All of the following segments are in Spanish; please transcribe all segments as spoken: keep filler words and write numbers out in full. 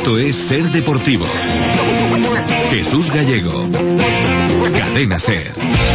Esto es Ser Deportivos. Jesús Gallego. Cadena Ser.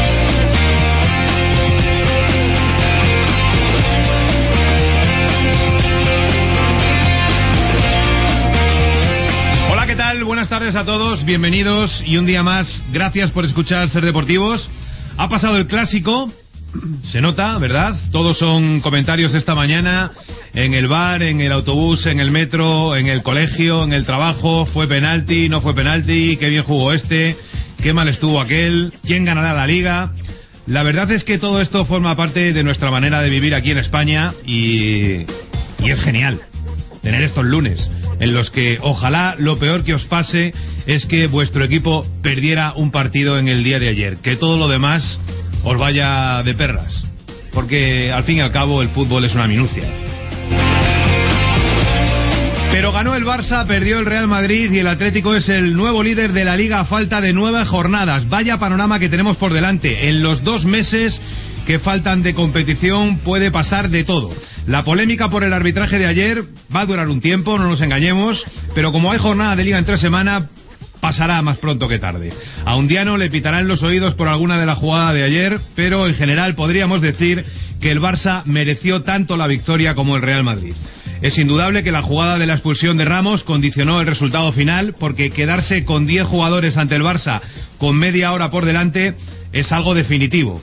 Hola, ¿qué tal? Buenas tardes a todos, bienvenidos y un día más, gracias por escuchar Ser Deportivos. Ha pasado el clásico, se nota, ¿verdad? Todos son comentarios esta mañana, en el bar, en el autobús, en el metro, en el colegio, en el trabajo. Fue penalti, no fue penalti, qué bien jugó este, qué mal estuvo aquel, quién ganará la liga. La verdad es que todo esto forma parte de nuestra manera de vivir aquí en España y, y es genial tener estos lunes en los que ojalá lo peor que os pase es que vuestro equipo perdiera un partido en el día de ayer, que todo lo demás os vaya de perras, porque al fin y al cabo el fútbol es una minucia. Pero ganó el Barça, perdió el Real Madrid y el Atlético es el nuevo líder de la Liga a falta de nueve jornadas. Vaya panorama que tenemos por delante. En los dos meses que faltan de competición puede pasar de todo. La polémica por el arbitraje de ayer va a durar un tiempo, no nos engañemos, pero como hay jornada de Liga en tres semanas, pasará más pronto que tarde. A Undiano le pitarán los oídos por alguna de la jugada de ayer, pero en general podríamos decir que el Barça mereció tanto la victoria como el Real Madrid. Es indudable que la jugada de la expulsión de Ramos condicionó el resultado final, porque quedarse con diez jugadores ante el Barça con media hora por delante es algo definitivo.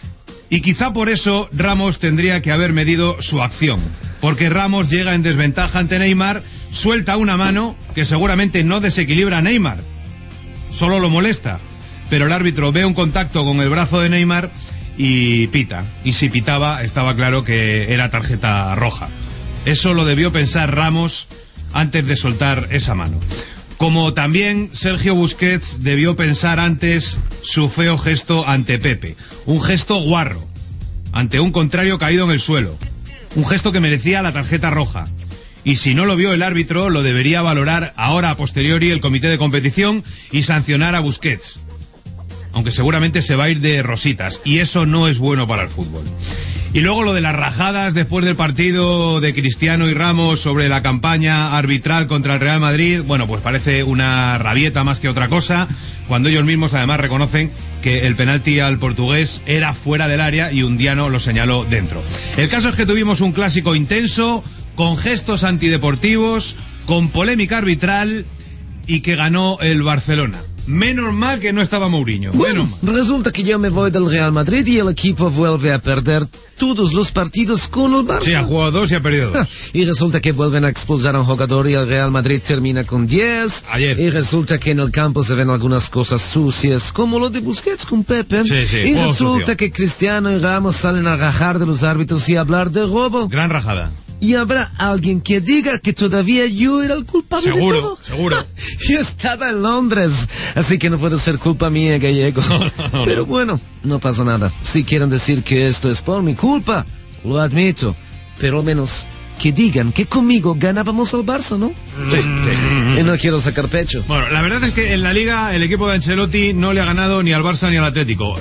Y quizá por eso Ramos tendría que haber medido su acción, porque Ramos llega en desventaja ante Neymar, suelta una mano que seguramente no desequilibra a Neymar, solo lo molesta, pero el árbitro ve un contacto con el brazo de Neymar y pita, y si pitaba estaba claro que era tarjeta roja. Eso lo debió pensar Ramos antes de soltar esa mano. Como también Sergio Busquets debió pensar antes su feo gesto ante Pepe. Un gesto guarro, ante un contrario caído en el suelo. Un gesto que merecía la tarjeta roja. Y si no lo vio el árbitro, lo debería valorar ahora a posteriori el comité de competición y sancionar a Busquets. Aunque seguramente se va a ir de rositas. Y eso no es bueno para el fútbol. Y luego lo de las rajadas después del partido de Cristiano y Ramos sobre la campaña arbitral contra el Real Madrid, bueno, pues parece una rabieta más que otra cosa, cuando ellos mismos además reconocen que el penalti al portugués era fuera del área y Undiano lo señaló dentro. El caso es que tuvimos un clásico intenso, con gestos antideportivos, con polémica arbitral y que ganó el Barcelona. Menos mal que no estaba Mourinho. Bueno, resulta que yo me voy del Real Madrid y el equipo vuelve a perder todos los partidos con el Barça. Sí, ha jugado dos y ha perdido dos. Y resulta que vuelven a expulsar a un jugador y el Real Madrid termina con diez. Ayer. Y resulta que en el campo se ven algunas cosas sucias, como lo de Busquets con Pepe. Sí, sí, y resulta sucio. que Cristiano y Ramos salen a rajar de los árbitros y hablar de robo. Gran rajada. Y habrá alguien que diga que todavía yo era el culpable seguro, de todo. Seguro, Yo estaba en Londres, así que no puede ser culpa mía, Gallego. No, no, no. Pero bueno, no pasa nada. Si quieren decir que esto es por mi culpa, lo admito. Pero al menos que digan que conmigo ganábamos al Barça, ¿no? Sí, sí. Y no quiero sacar pecho. Bueno, la verdad es que en la Liga el equipo de Ancelotti no le ha ganado ni al Barça ni al Atlético.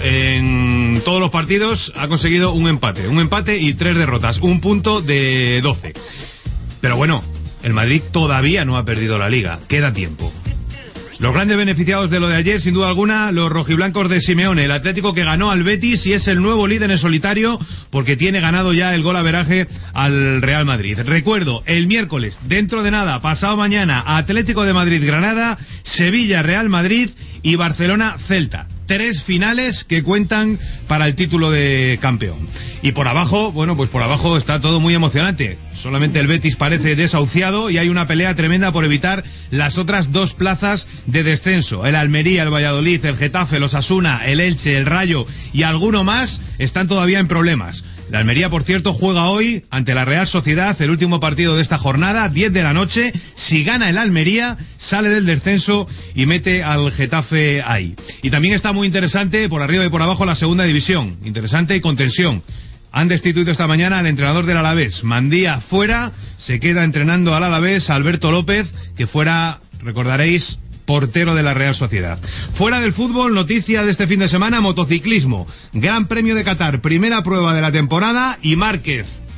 En todos los partidos ha conseguido un empate. Un empate y tres derrotas. Un punto de doce. Pero bueno, el Madrid todavía no ha perdido la Liga. Queda tiempo. Los grandes beneficiados de lo de ayer, sin duda alguna, los rojiblancos de Simeone. El Atlético que ganó al Betis y es el nuevo líder en solitario porque tiene ganado ya el golaveraje al Real Madrid. Recuerdo, el miércoles, dentro de nada, pasado mañana, Atlético de Madrid-Granada, Sevilla-Real Madrid y Barcelona-Celta. Tres finales que cuentan para el título de campeón. Y por abajo, bueno, pues por abajo está todo muy emocionante. Solamente el Betis parece desahuciado y hay una pelea tremenda por evitar las otras dos plazas de descenso. El Almería, el Valladolid, el Getafe, el Osasuna, el Elche, el Rayo y alguno más están todavía en problemas. La Almería, por cierto, juega hoy ante la Real Sociedad, el último partido de esta jornada, diez de la noche. Si gana el Almería, sale del descenso y mete al Getafe ahí. Y también está muy interesante, por arriba y por abajo, la segunda división. Interesante y con tensión. Han destituido esta mañana al entrenador del Alavés. Mandía fuera, se queda entrenando al Alavés Alberto López, que fuera, recordaréis, portero de la Real Sociedad. Fuera del fútbol, noticia de este fin de semana, motociclismo. Gran Premio de Qatar, primera prueba de la temporada y Márquez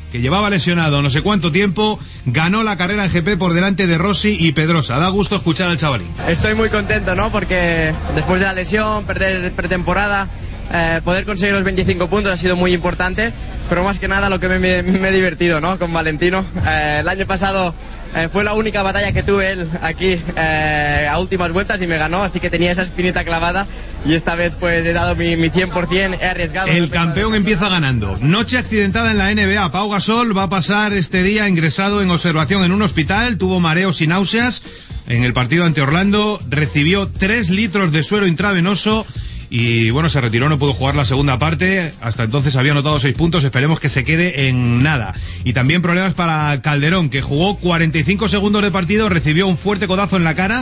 que llevaba lesionado no sé cuánto tiempo, ganó la carrera en G P por delante de Rossi y Pedrosa. Da gusto escuchar al chavalín. Estoy muy contento, ¿no? Porque después de la lesión, perder pretemporada, eh, poder conseguir los veinticinco puntos ha sido muy importante, pero más que nada lo que me, me, me he divertido, ¿no? Con Valentino. Eh, el año pasado eh, fue la única batalla que tuve él aquí eh, a últimas vueltas y me ganó, así que tenía esa espinita clavada. Y esta vez pues he dado mi, mi cien por ciento, he arriesgado. El campeón empieza ganando. Noche accidentada en la N B A. Pau Gasol va a pasar este día ingresado en observación en un hospital. Tuvo mareos y náuseas en el partido ante Orlando. Recibió tres litros de suero intravenoso. Y bueno, se retiró, no pudo jugar la segunda parte. Hasta entonces había anotado seis puntos. Esperemos que se quede en nada. Y también problemas para Calderón, que jugó cuarenta y cinco segundos de partido, recibió un fuerte codazo en la cara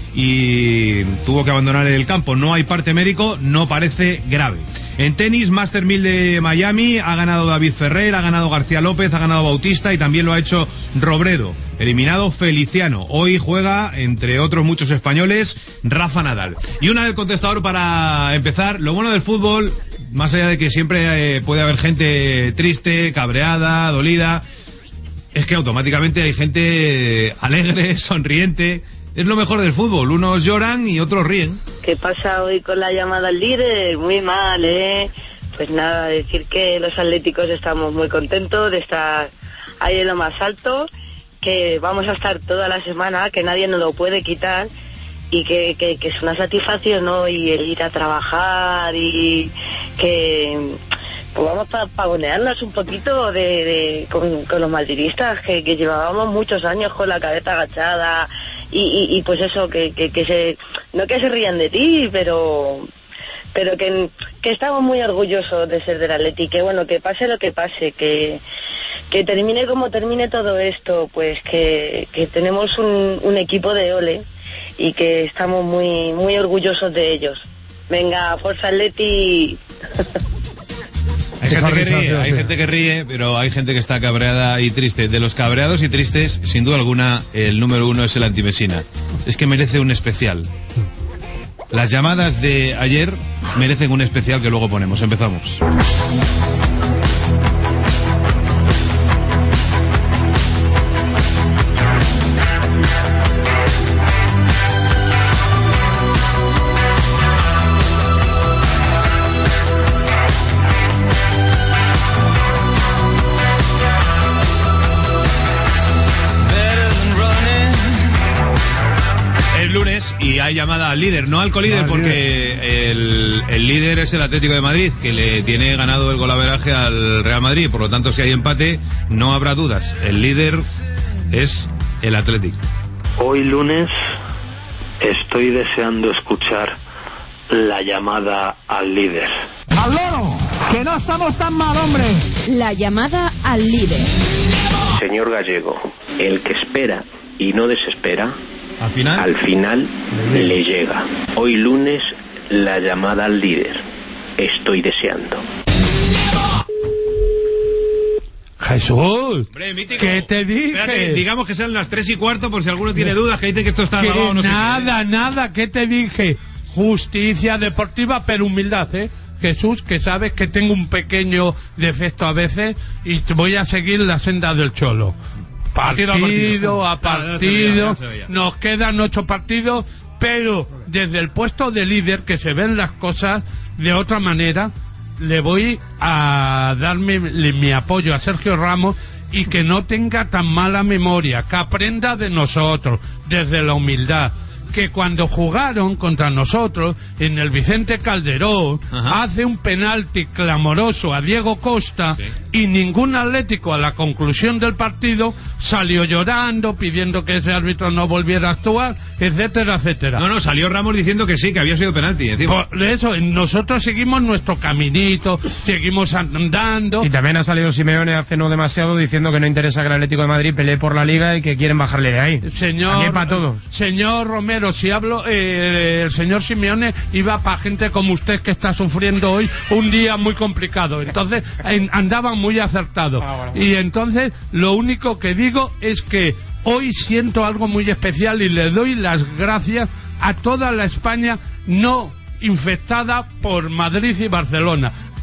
y tuvo que abandonar el campo. No hay parte médico, no parece grave. En tenis, Master mil de Miami, ha ganado David Ferrer, ha ganado García López, ha ganado Bautista y también lo ha hecho Robredo. Eliminado Feliciano. Hoy juega, entre otros muchos españoles, Rafa Nadal. Y una del contestador para empezar. Lo bueno del fútbol, más allá de que siempre eh, puede haber gente triste, cabreada, dolida, es que automáticamente hay gente alegre, sonriente. Es lo mejor del fútbol, unos lloran y otros ríen. ¿Qué pasa hoy con la llamada al líder? Muy mal, ¿eh? Pues nada, decir que los atléticos estamos muy contentos de estar ahí en lo más alto, que vamos a estar toda la semana, que nadie nos lo puede quitar y que, que, que es una satisfacción, ¿no? Y el ir a trabajar y que pues vamos para pavonearnos un poquito de, de con, con los madridistas que, que llevábamos muchos años con la cabeza agachada y, y, y pues eso, que, que, que se no que se rían de ti, pero pero que, que estamos muy orgullosos de ser del Atleti, que bueno, que pase lo que pase, que que termine como termine todo esto, pues que, que tenemos un, un equipo de ole y que estamos muy muy orgullosos de ellos. Venga, Forza Atleti. Hay gente que ríe, hay gente que ríe, pero hay gente que está cabreada y triste. De los cabreados y tristes, sin duda alguna, el número uno es el Antimesina. Es que merece un especial. Las llamadas de ayer merecen un especial que luego ponemos. Empezamos. Y hay llamada al líder, no al colíder, no, porque el, el líder es el Atlético de Madrid, que le tiene ganado el golaveraje al Real Madrid. Por lo tanto, si hay empate, no habrá dudas. El líder es el Atlético. Hoy lunes estoy deseando escuchar la llamada al líder. ¡Al loro! ¡Que no estamos tan mal, hombre! La llamada al líder. Señor Gallego, el que espera y no desespera, ¿Al final? Al final le llega. Hoy lunes, la llamada al líder. Estoy deseando. Jesús, Hombre, mítico. ¿Qué te dije? Espérate, digamos que sean las tres y cuarto por si alguno tiene dudas, que dice que esto está grabado, no sé. Nada, qué, ¿eh? nada, ¿qué te dije? Justicia deportiva, pero humildad, ¿eh? Jesús, que sabes que tengo un pequeño defecto a veces y voy a seguir la senda del Cholo. Partido, partido a partido, no se veía, no se veía. Nos quedan ocho partidos, pero desde el puesto de líder, que se ven las cosas de otra manera, le voy a dar mi, mi apoyo a Sergio Ramos y que no tenga tan mala memoria, que aprenda de nosotros, desde la humildad. Que cuando jugaron contra nosotros en el Vicente Calderón, ajá, hace un penalti clamoroso a Diego Costa, sí, y ningún atlético a la conclusión del partido salió llorando, pidiendo que ese árbitro no volviera a actuar, etcétera, etcétera. No, no, salió Ramos diciendo que sí, que había sido penalti. Encima. Por eso, nosotros seguimos nuestro caminito, seguimos andando. Y también ha salido Simeone hace no demasiado diciendo que no interesa que el Atlético de Madrid pelee por la Liga y que quieren bajarle de ahí. Señor, para todos. Señor Romero, si hablo, eh, el señor Simeone iba para gente como usted que está sufriendo hoy un día muy complicado, entonces en, andaban muy acertados. Ah, bueno. Y entonces lo único que digo es que hoy siento algo muy especial y le doy las gracias a toda la España no infectada por Madrid y Barcelona,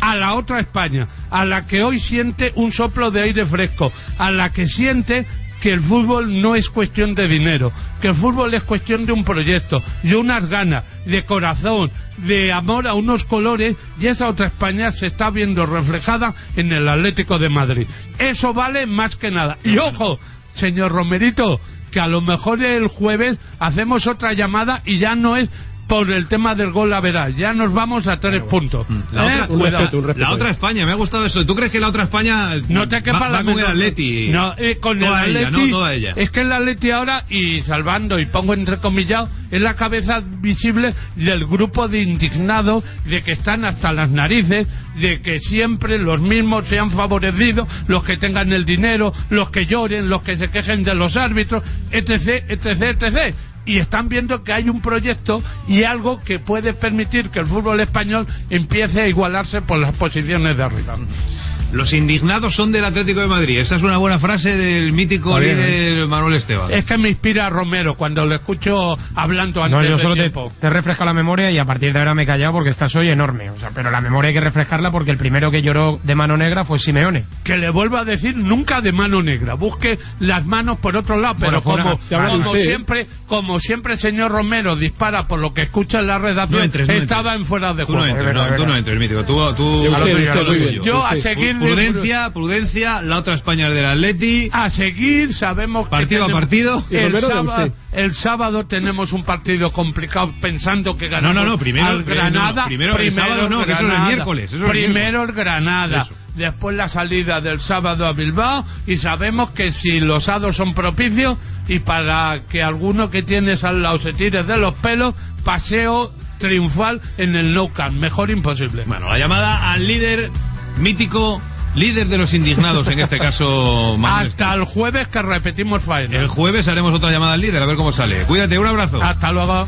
a la otra España, a la que hoy siente un soplo de aire fresco, a la que siente que el fútbol no es cuestión de dinero, que el fútbol es cuestión de un proyecto, de unas ganas, de corazón, de amor a unos colores, y esa otra España se está viendo reflejada en el Atlético de Madrid. Eso vale más que nada. Y ojo, señor Romerito, que a lo mejor el jueves hacemos otra llamada y ya no es por el tema del gol a veras, ya nos vamos a tres puntos. La, ¿Eh? otra, un respeto, un respeto. La otra España, me ha gustado eso. ¿Tú crees que la otra España no te quepa va, la va con el Atleti? No, eh, con toda el ella, Atleti, no toda ella. Es que el Atleti ahora, y salvando y pongo entrecomillado, es la cabeza visible del grupo de indignados, de que están hasta las narices, de que siempre los mismos sean favorecidos, los que tengan el dinero, los que lloren, los que se quejen de los árbitros, etc, etc, etcétera. Y están viendo que hay un proyecto y algo que puede permitir que el fútbol español empiece a igualarse por las posiciones de arriba. Los indignados son del Atlético de Madrid. Esa es una buena frase del mítico Bien, líder ¿eh? Manuel Esteban. Es que me inspira a Romero cuando le escucho hablando antes No, yo de solo te, tiempo. te refresco la memoria y a partir de ahora me he callado porque estás hoy enorme. O sea, pero la memoria hay que refrescarla porque el primero que lloró de mano negra fue Simeone. Que le vuelva a decir nunca de mano negra. Busque las manos por otro lado. Pero Bueno, como, fuera, como usted, siempre, como siempre, señor Romero dispara por lo que escucha en la redacción, no entres, no estaba entres. en fuera de Tú juego. no entres, no, tú no entres, mítico. Tú, tú, Usted, a lo tuyo, usted, a lo muy bien. tuyo. Yo a Usted, seguir prudencia, prudencia, la otra España es del Atleti. A seguir, sabemos partido que a partido. El sábado, el sábado tenemos un partido complicado pensando que ganamos no, no, no, primero, al Granada. no, primero, primero el sábado no, que eso es el miércoles. Eso es el primero miércoles. el Granada. Eso. Después la salida del sábado a Bilbao, y sabemos que si los hados son propicios, y para que alguno que tienes al lado se tire de los pelos, paseo triunfal en el Nou Camp. Mejor imposible. Bueno, la llamada al líder mítico, líder de los indignados, en este caso Manuel. Hasta el jueves, que repetimos faena. El jueves haremos otra llamada al líder, a ver cómo sale. Cuídate, un abrazo. Hasta luego.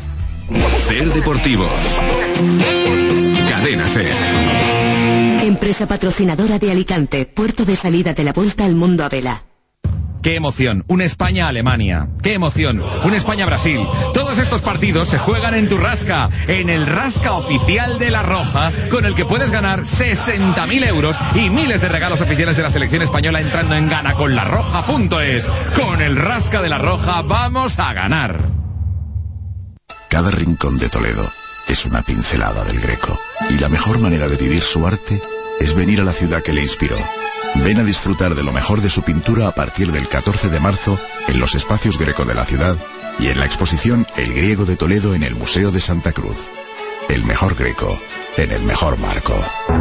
Ser Deportivos. Cadena Ser. Empresa patrocinadora de Alicante, puerto de salida de la Vuelta al Mundo a vela. ¡Qué emoción! Un España-Alemania. ¡Qué emoción! Un España-Brasil. Todos estos partidos se juegan en tu Rasca, en el Rasca oficial de La Roja, con el que puedes ganar sesenta mil euros y miles de regalos oficiales de la selección española entrando en gana con la roja punto es. Con el Rasca de La Roja vamos a ganar. Cada rincón de Toledo es una pincelada del Greco, y la mejor manera de vivir su arte es venir a la ciudad que le inspiró. Ven a disfrutar de lo mejor de su pintura a partir del catorce de marzo en los espacios Greco de la ciudad y en la exposición El Griego de Toledo en el Museo de Santa Cruz. El mejor Greco en el mejor marco.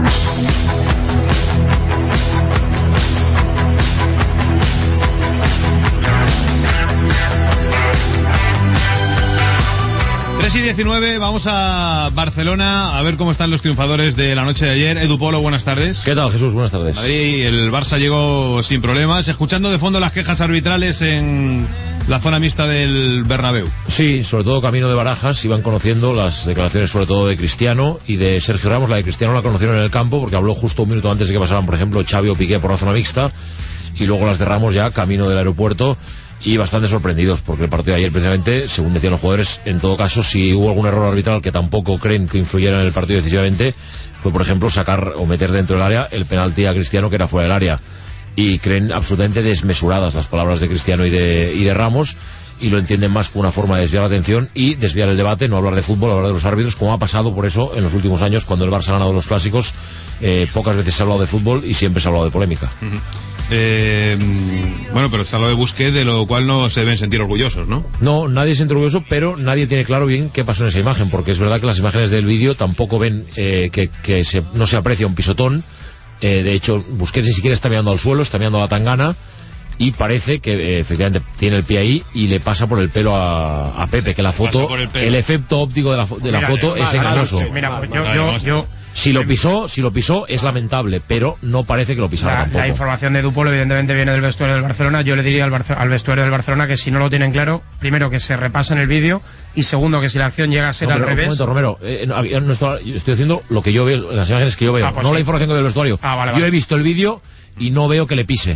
tres y diecinueve, vamos a Barcelona a ver cómo están los triunfadores de la noche de ayer. Edu Polo, buenas tardes. ¿Qué tal, Jesús? Buenas tardes. Madrid, el Barça llegó sin problemas, escuchando de fondo las quejas arbitrales en la zona mixta del Bernabéu. Sí, sobre todo camino de Barajas, iban conociendo las declaraciones sobre todo de Cristiano y de Sergio Ramos. La de Cristiano la conocieron en el campo porque habló justo un minuto antes de que pasaran, por ejemplo, Xavi o Piqué por la zona mixta, y luego las de Ramos ya camino del aeropuerto. Y bastante sorprendidos porque el partido de ayer, precisamente, según decían los jugadores, en todo caso, si hubo algún error arbitral que tampoco creen que influyera en el partido decisivamente, fue, por ejemplo, sacar o meter dentro del área el penalti a Cristiano, que era fuera del área. Y creen absolutamente desmesuradas las palabras de Cristiano y de, y de Ramos, y lo entienden más como una forma de desviar la atención y desviar el debate, no hablar de fútbol, hablar de los árbitros, como ha pasado por eso en los últimos años cuando el Barça ha ganado los clásicos. Eh, pocas veces se ha hablado de fútbol y siempre se ha hablado de polémica. Uh-huh. eh, bueno, pero se ha hablado de Busquets, de lo cual no se deben sentir orgullosos, ¿no? No, nadie se siente orgulloso, pero nadie tiene claro bien qué pasó en esa imagen, porque es verdad que las imágenes del vídeo tampoco ven eh, que, que se, no se aprecia un pisotón. Eh, de hecho, Busquets ni siquiera está mirando al suelo, está mirando a la tangana, y parece que eh, efectivamente tiene el pie ahí y le pasa por el pelo a, a Pepe, que la foto, el, el efecto óptico de la, de la mira, foto es engañoso. Mira, pues yo, yo, yo si lo pisó, si lo pisó es lamentable, pero no parece que lo pisara la, tampoco. La información de Dupolo evidentemente viene del vestuario del Barcelona. Yo le diría al, Barce al vestuario del Barcelona que si no lo tienen claro, primero que se repasen el vídeo, y segundo que si la acción llega a ser no, al pero, revés. Un momento, Romero, eh, no, no estoy, yo estoy diciendo lo que yo veo, las imágenes que yo veo, ah, pues no sí. la información del vestuario. Ah, vale, yo vale. he visto el vídeo y no veo que le pise. Bueno,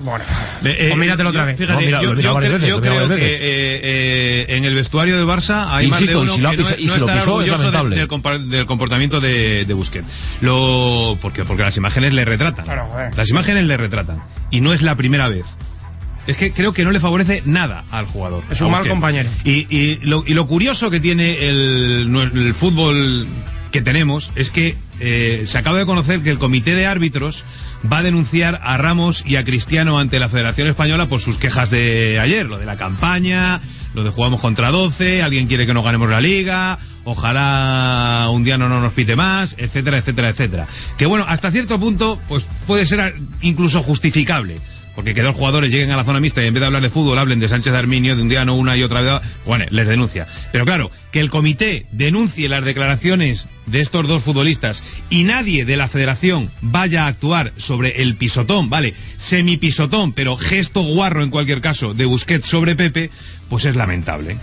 Bueno, eh, pues míratelo yo, otra vez. Fíjate, No, mira, yo, mira yo, varias creo, veces, yo mira creo varias que veces. eh, eh, en el vestuario de Barça hay Insisto, más de uno y si lo ha que no, pisa- y no si lo estará pisó, es orgulloso lamentable. del, del compa- del comportamiento de, de Busquets. Lo, porque, porque las imágenes le retratan. Claro, joder. Las imágenes le retratan. Y no es la primera vez. Es que creo que no le favorece nada al jugador. Es un mal compañero. Y, y, lo, y lo curioso que tiene el, el fútbol que tenemos es que eh, se acaba de conocer que el comité de árbitros va a denunciar a Ramos y a Cristiano ante la Federación Española por sus quejas de ayer, lo de la campaña, lo de jugamos contra doce, alguien quiere que no ganemos la liga, ojalá un día no nos pite más, etcétera, etcétera, etcétera. Que bueno, hasta cierto punto pues puede ser incluso justificable. Porque que dos jugadores lleguen a la zona mixta y en vez de hablar de fútbol hablen de Sánchez Arminio de un día no una y otra vez, bueno, les denuncia. Pero claro, que el comité denuncie las declaraciones de estos dos futbolistas y nadie de la federación vaya a actuar sobre el pisotón, vale, semipisotón, pero gesto guarro en cualquier caso de Busquets sobre Pepe, pues es lamentable.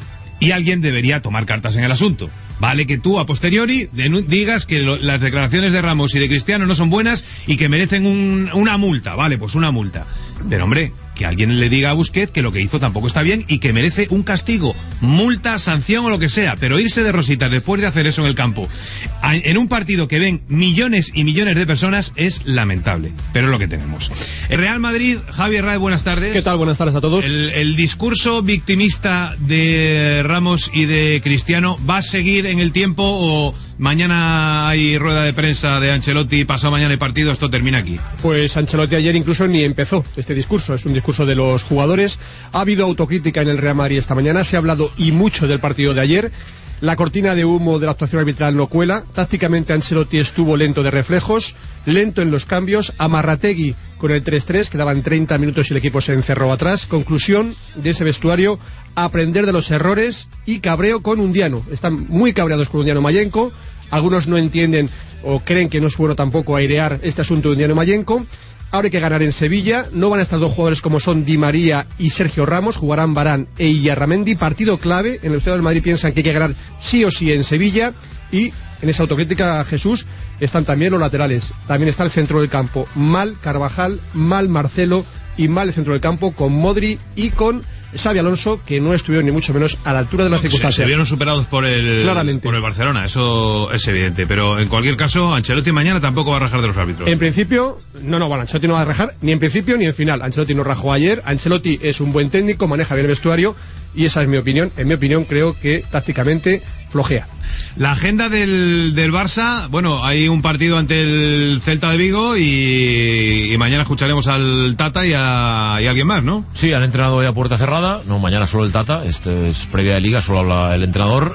Y alguien debería tomar cartas en el asunto. Vale que tú, a posteriori, digas que lo, las declaraciones de Ramos y de Cristiano no son buenas y que merecen un, una multa. Vale, pues una multa. Pero, hombre, que alguien le diga a Busquets que lo que hizo tampoco está bien y que merece un castigo, multa, sanción o lo que sea. Pero irse de rositas después de hacer eso en el campo, a, en un partido que ven millones y millones de personas, es lamentable. Pero es lo que tenemos. El Real Madrid, Javier Rae, buenas tardes. ¿Qué tal? Buenas tardes a todos. El, el discurso victimista de Ramos y de Cristiano va a seguir en el tiempo o mañana hay rueda de prensa de Ancelotti, pasado mañana hay partido, esto termina aquí? Pues Ancelotti ayer incluso ni empezó este discurso, es un discurso de los jugadores. Ha habido autocrítica en el Real Madrid esta mañana, se ha hablado y mucho del partido de ayer. La cortina de humo de la actuación arbitral no cuela. Tácticamente Ancelotti estuvo lento de reflejos, lento en los cambios. Amarrategui con el tres tres, quedaban treinta minutos y el equipo se encerró atrás. Conclusión de ese vestuario: aprender de los errores y cabreo con Undiano. Están muy cabreados con Undiano Mayenko. Algunos no entienden o creen que no es bueno tampoco airear este asunto de Undiano Mayenko. Ahora hay que ganar en Sevilla. No van a estar dos jugadores como son Di María y Sergio Ramos. Jugarán Varane e Illarramendi. Partido clave. En el Estadio del Madrid piensan que hay que ganar sí o sí en Sevilla. Y en esa autocrítica, Jesús, están también los laterales. También está el centro del campo. Mal Carvajal, mal Marcelo y mal el centro del campo con Modri y con Xabi Alonso, que no estuvieron ni mucho menos a la altura de las se, circunstancias. Se vieron superados por el, Claramente. por el Barcelona, eso es evidente. Pero en cualquier caso, Ancelotti mañana tampoco va a rajar de los árbitros. En principio, no, no, bueno, Ancelotti no va a rajar ni en principio ni en final. Ancelotti no rajó ayer. Ancelotti es un buen técnico, maneja bien el vestuario y esa es mi opinión. En mi opinión, creo que tácticamente flojea. La agenda del, del Barça, bueno, hay un partido ante el Celta de Vigo y, y mañana escucharemos al Tata y a, y a alguien más, ¿no? Sí, han entrenado hoy a puerta cerrada, no, mañana solo el Tata, esto es previa de Liga, solo habla el entrenador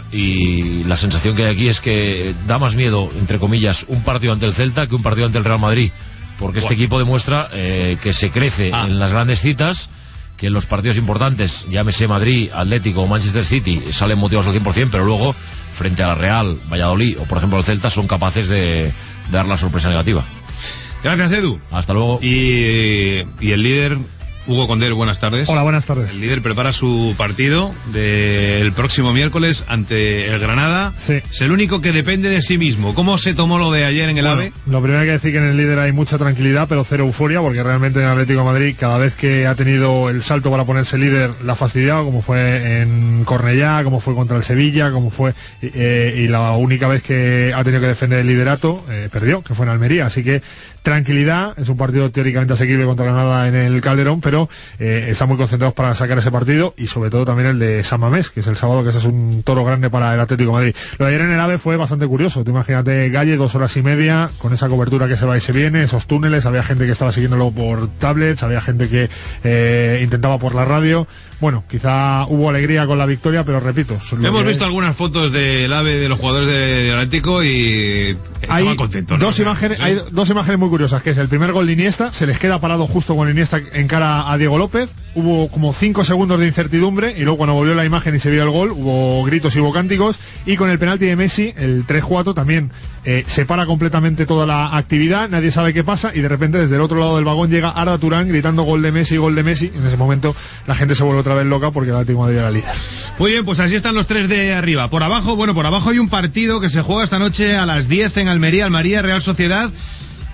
y la sensación que hay aquí es que da más miedo, entre comillas, un partido ante el Celta que un partido ante el Real Madrid, porque este bueno. equipo demuestra eh, que se crece ah. en las grandes citas, que en los partidos importantes, llámese Madrid, Atlético o Manchester City, salen motivados al cien por ciento, pero luego frente a la Real, Valladolid o por ejemplo el Celta son capaces de, de dar la sorpresa negativa. Gracias, Edu. Hasta luego. Y, y el líder, Hugo Condel, buenas tardes. Hola, buenas tardes. El líder prepara su partido del próximo miércoles ante el Granada. Sí. Es el único que depende de sí mismo. ¿Cómo se tomó lo de ayer en el bueno, AVE? Lo primero hay que decir que en el líder hay mucha tranquilidad, pero cero euforia, porque realmente en Atlético de Madrid, cada vez que ha tenido el salto para ponerse líder, la ha fastidiado, como fue en Cornellá, como fue contra el Sevilla, como fue eh, y la única vez que ha tenido que defender el liderato, eh, perdió, que fue en Almería. Así que tranquilidad, es un partido teóricamente asequible contra Granada en el Calderón, pero eh, están muy concentrados para sacar ese partido y sobre todo también el de San Mamés, que es el sábado, que ese es un toro grande para el Atlético de Madrid. Lo de ayer en el AVE fue bastante curioso. Tú imagínate Galle, dos horas y media, con esa cobertura que se va y se viene, esos túneles, había gente que estaba siguiéndolo por tablets, había gente que eh, intentaba por la radio. Bueno, quizá hubo alegría con la victoria, pero repito, hemos visto algunas fotos del AVE de los jugadores de Atlético y estaban hay contentos, ¿no? Dos imágenes, hay dos imágenes muy curiosas, que es el primer gol de Iniesta, se les queda parado justo con Iniesta en cara a Diego López, hubo como cinco segundos de incertidumbre y luego cuando volvió la imagen y se vio el gol hubo gritos y hubo cánticos, y con el penalti de Messi, el tres cuatro, también eh, se para completamente toda la actividad, nadie sabe qué pasa y de repente desde el otro lado del vagón llega Arda Turán gritando gol de Messi, gol de Messi. En ese momento la gente se vuelve otra vez loca porque el Atlético de Madrid era líder. Muy bien, pues así están los tres de arriba. Por abajo, bueno, por abajo hay un partido que se juega esta noche a las diez en Almería, Almería Real Sociedad.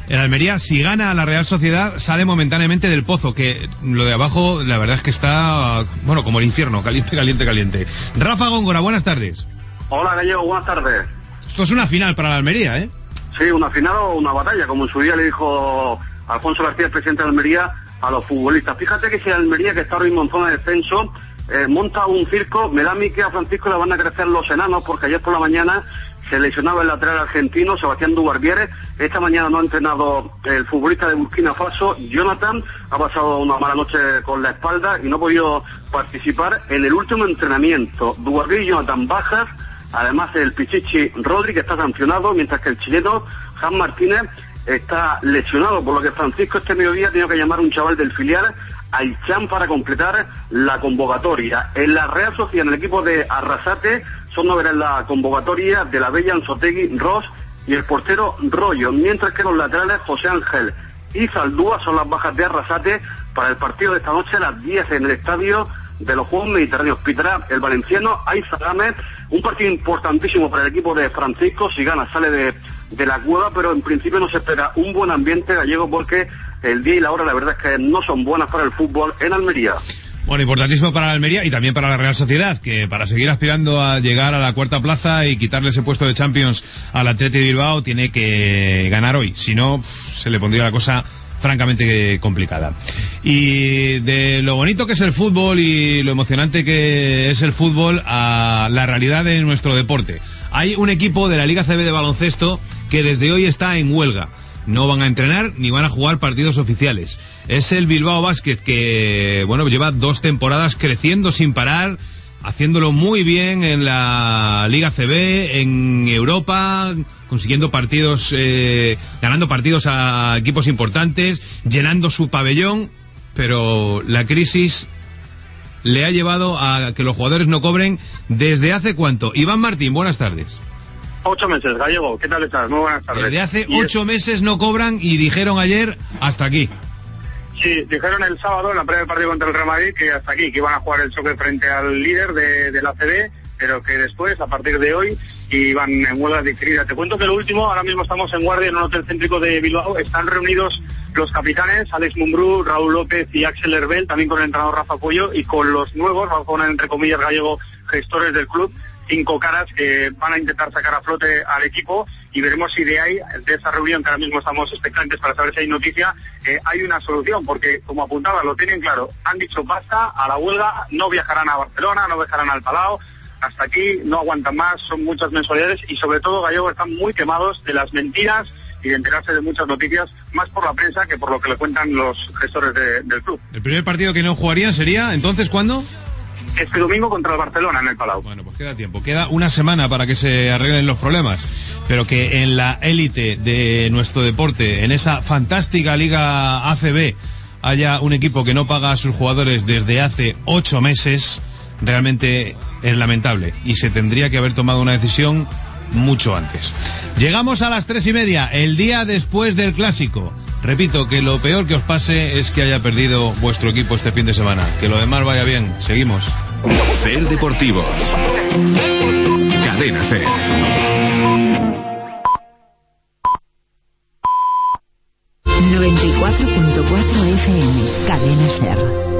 El Almería, si gana a la Real Sociedad, sale momentáneamente del pozo, que lo de abajo, la verdad es que está, bueno, como el infierno, caliente, caliente, caliente. Rafa Góngora, buenas tardes. Hola, Gallego, buenas tardes. Esto es una final para la Almería, ¿eh? Sí, una final o una batalla, como en su día le dijo Alfonso García, el presidente de Almería, a los futbolistas. Fíjate que si Almería, que está ahora mismo en zona de descenso, eh, monta un circo, me da a mí que a Francisco le van a crecer los enanos, porque ayer por la mañana se lesionaba el lateral argentino, Sebastián Dubarbiere. Esta mañana no ha entrenado el futbolista de Burkina Faso, Jonathan, ha pasado una mala noche con la espalda y no ha podido participar en el último entrenamiento. Dubarbiere y Jonathan bajas, además el Pichichi Rodri, que está sancionado, mientras que el chileno Jan Martínez está lesionado, por lo que Francisco este mediodía ha tenido que llamar a un chaval del filial, Aichan, para completar la convocatoria. En la Real Sociedad, en el equipo de Arrasate, son novedades en la convocatoria de la Bella, Anzotegui, Ross y el portero Rollo, mientras que los laterales José Ángel y Zaldúa son las bajas de Arrasate para el partido de esta noche a las diez en el estadio de los Juegos Mediterráneos. Pitará el valenciano Aiza Gámez, un partido importantísimo para el equipo de Francisco. Si gana sale de, de la cueva, pero en principio no se espera un buen ambiente gallego, porque el día y la hora la verdad es que no son buenas para el fútbol en Almería. Bueno, importantísimo para la Almería y también para la Real Sociedad, que para seguir aspirando a llegar a la cuarta plaza y quitarle ese puesto de Champions al Athletic de Bilbao, tiene que ganar hoy, si no se le pondría la cosa francamente complicada. Y de lo bonito que es el fútbol y lo emocionante que es el fútbol a la realidad de nuestro deporte. Hay un equipo de la Liga C B de baloncesto que desde hoy está en huelga. No van a entrenar ni van a jugar partidos oficiales. Es el Bilbao Basket, que bueno, lleva dos temporadas creciendo sin parar, haciéndolo muy bien en la Liga C B, en Europa, consiguiendo partidos, eh, ganando partidos a equipos importantes, llenando su pabellón, pero la crisis le ha llevado a que los jugadores no cobren desde hace cuánto. Iván Martín, buenas tardes. Ocho meses, Gallego, ¿qué tal estás? Muy buenas tardes. Desde hace y ocho es... meses no cobran y dijeron ayer hasta aquí. Sí, dijeron el sábado en la previa del partido contra el Real Madrid que hasta aquí, que iban a jugar el choque frente al líder de, de la C B, pero que después, a partir de hoy, iban en huelga definida. Te cuento que lo último, ahora mismo estamos en guardia en un hotel céntrico de Bilbao, están reunidos los capitanes, Alex Mumbrú, Raúl López y Axel Herbel, también con el entrenador Rafa Puello, y con los nuevos, vamos a poner entre comillas Gallego, gestores del club, cinco caras que van a intentar sacar a flote al equipo, y veremos si de ahí, de esa reunión que ahora mismo estamos expectantes para saber si hay noticia, eh, hay una solución, porque como apuntaba, lo tienen claro, han dicho basta a la huelga, no viajarán a Barcelona, no viajarán al Palau, hasta aquí, no aguantan más, son muchas mensualidades y sobre todo, Gallego, están muy quemados de las mentiras y de enterarse de muchas noticias, más por la prensa que por lo que le cuentan los gestores de, del club. ¿El primer partido que no jugarían sería, entonces, cuándo? Este domingo contra el Barcelona en el Palau. Bueno, pues queda tiempo, queda una semana para que se arreglen los problemas, pero que en la élite de nuestro deporte, en esa fantástica Liga A C B, haya un equipo que no paga a sus jugadores desde hace ocho meses, realmente es lamentable y se tendría que haber tomado una decisión mucho antes. Llegamos a las tres y media, el día después del Clásico. Repito, que lo peor que os pase es que haya perdido vuestro equipo este fin de semana. Que lo demás vaya bien. Seguimos. Ser Deportivos. Cadena Ser. noventa y cuatro punto cuatro F M. Cadena Ser.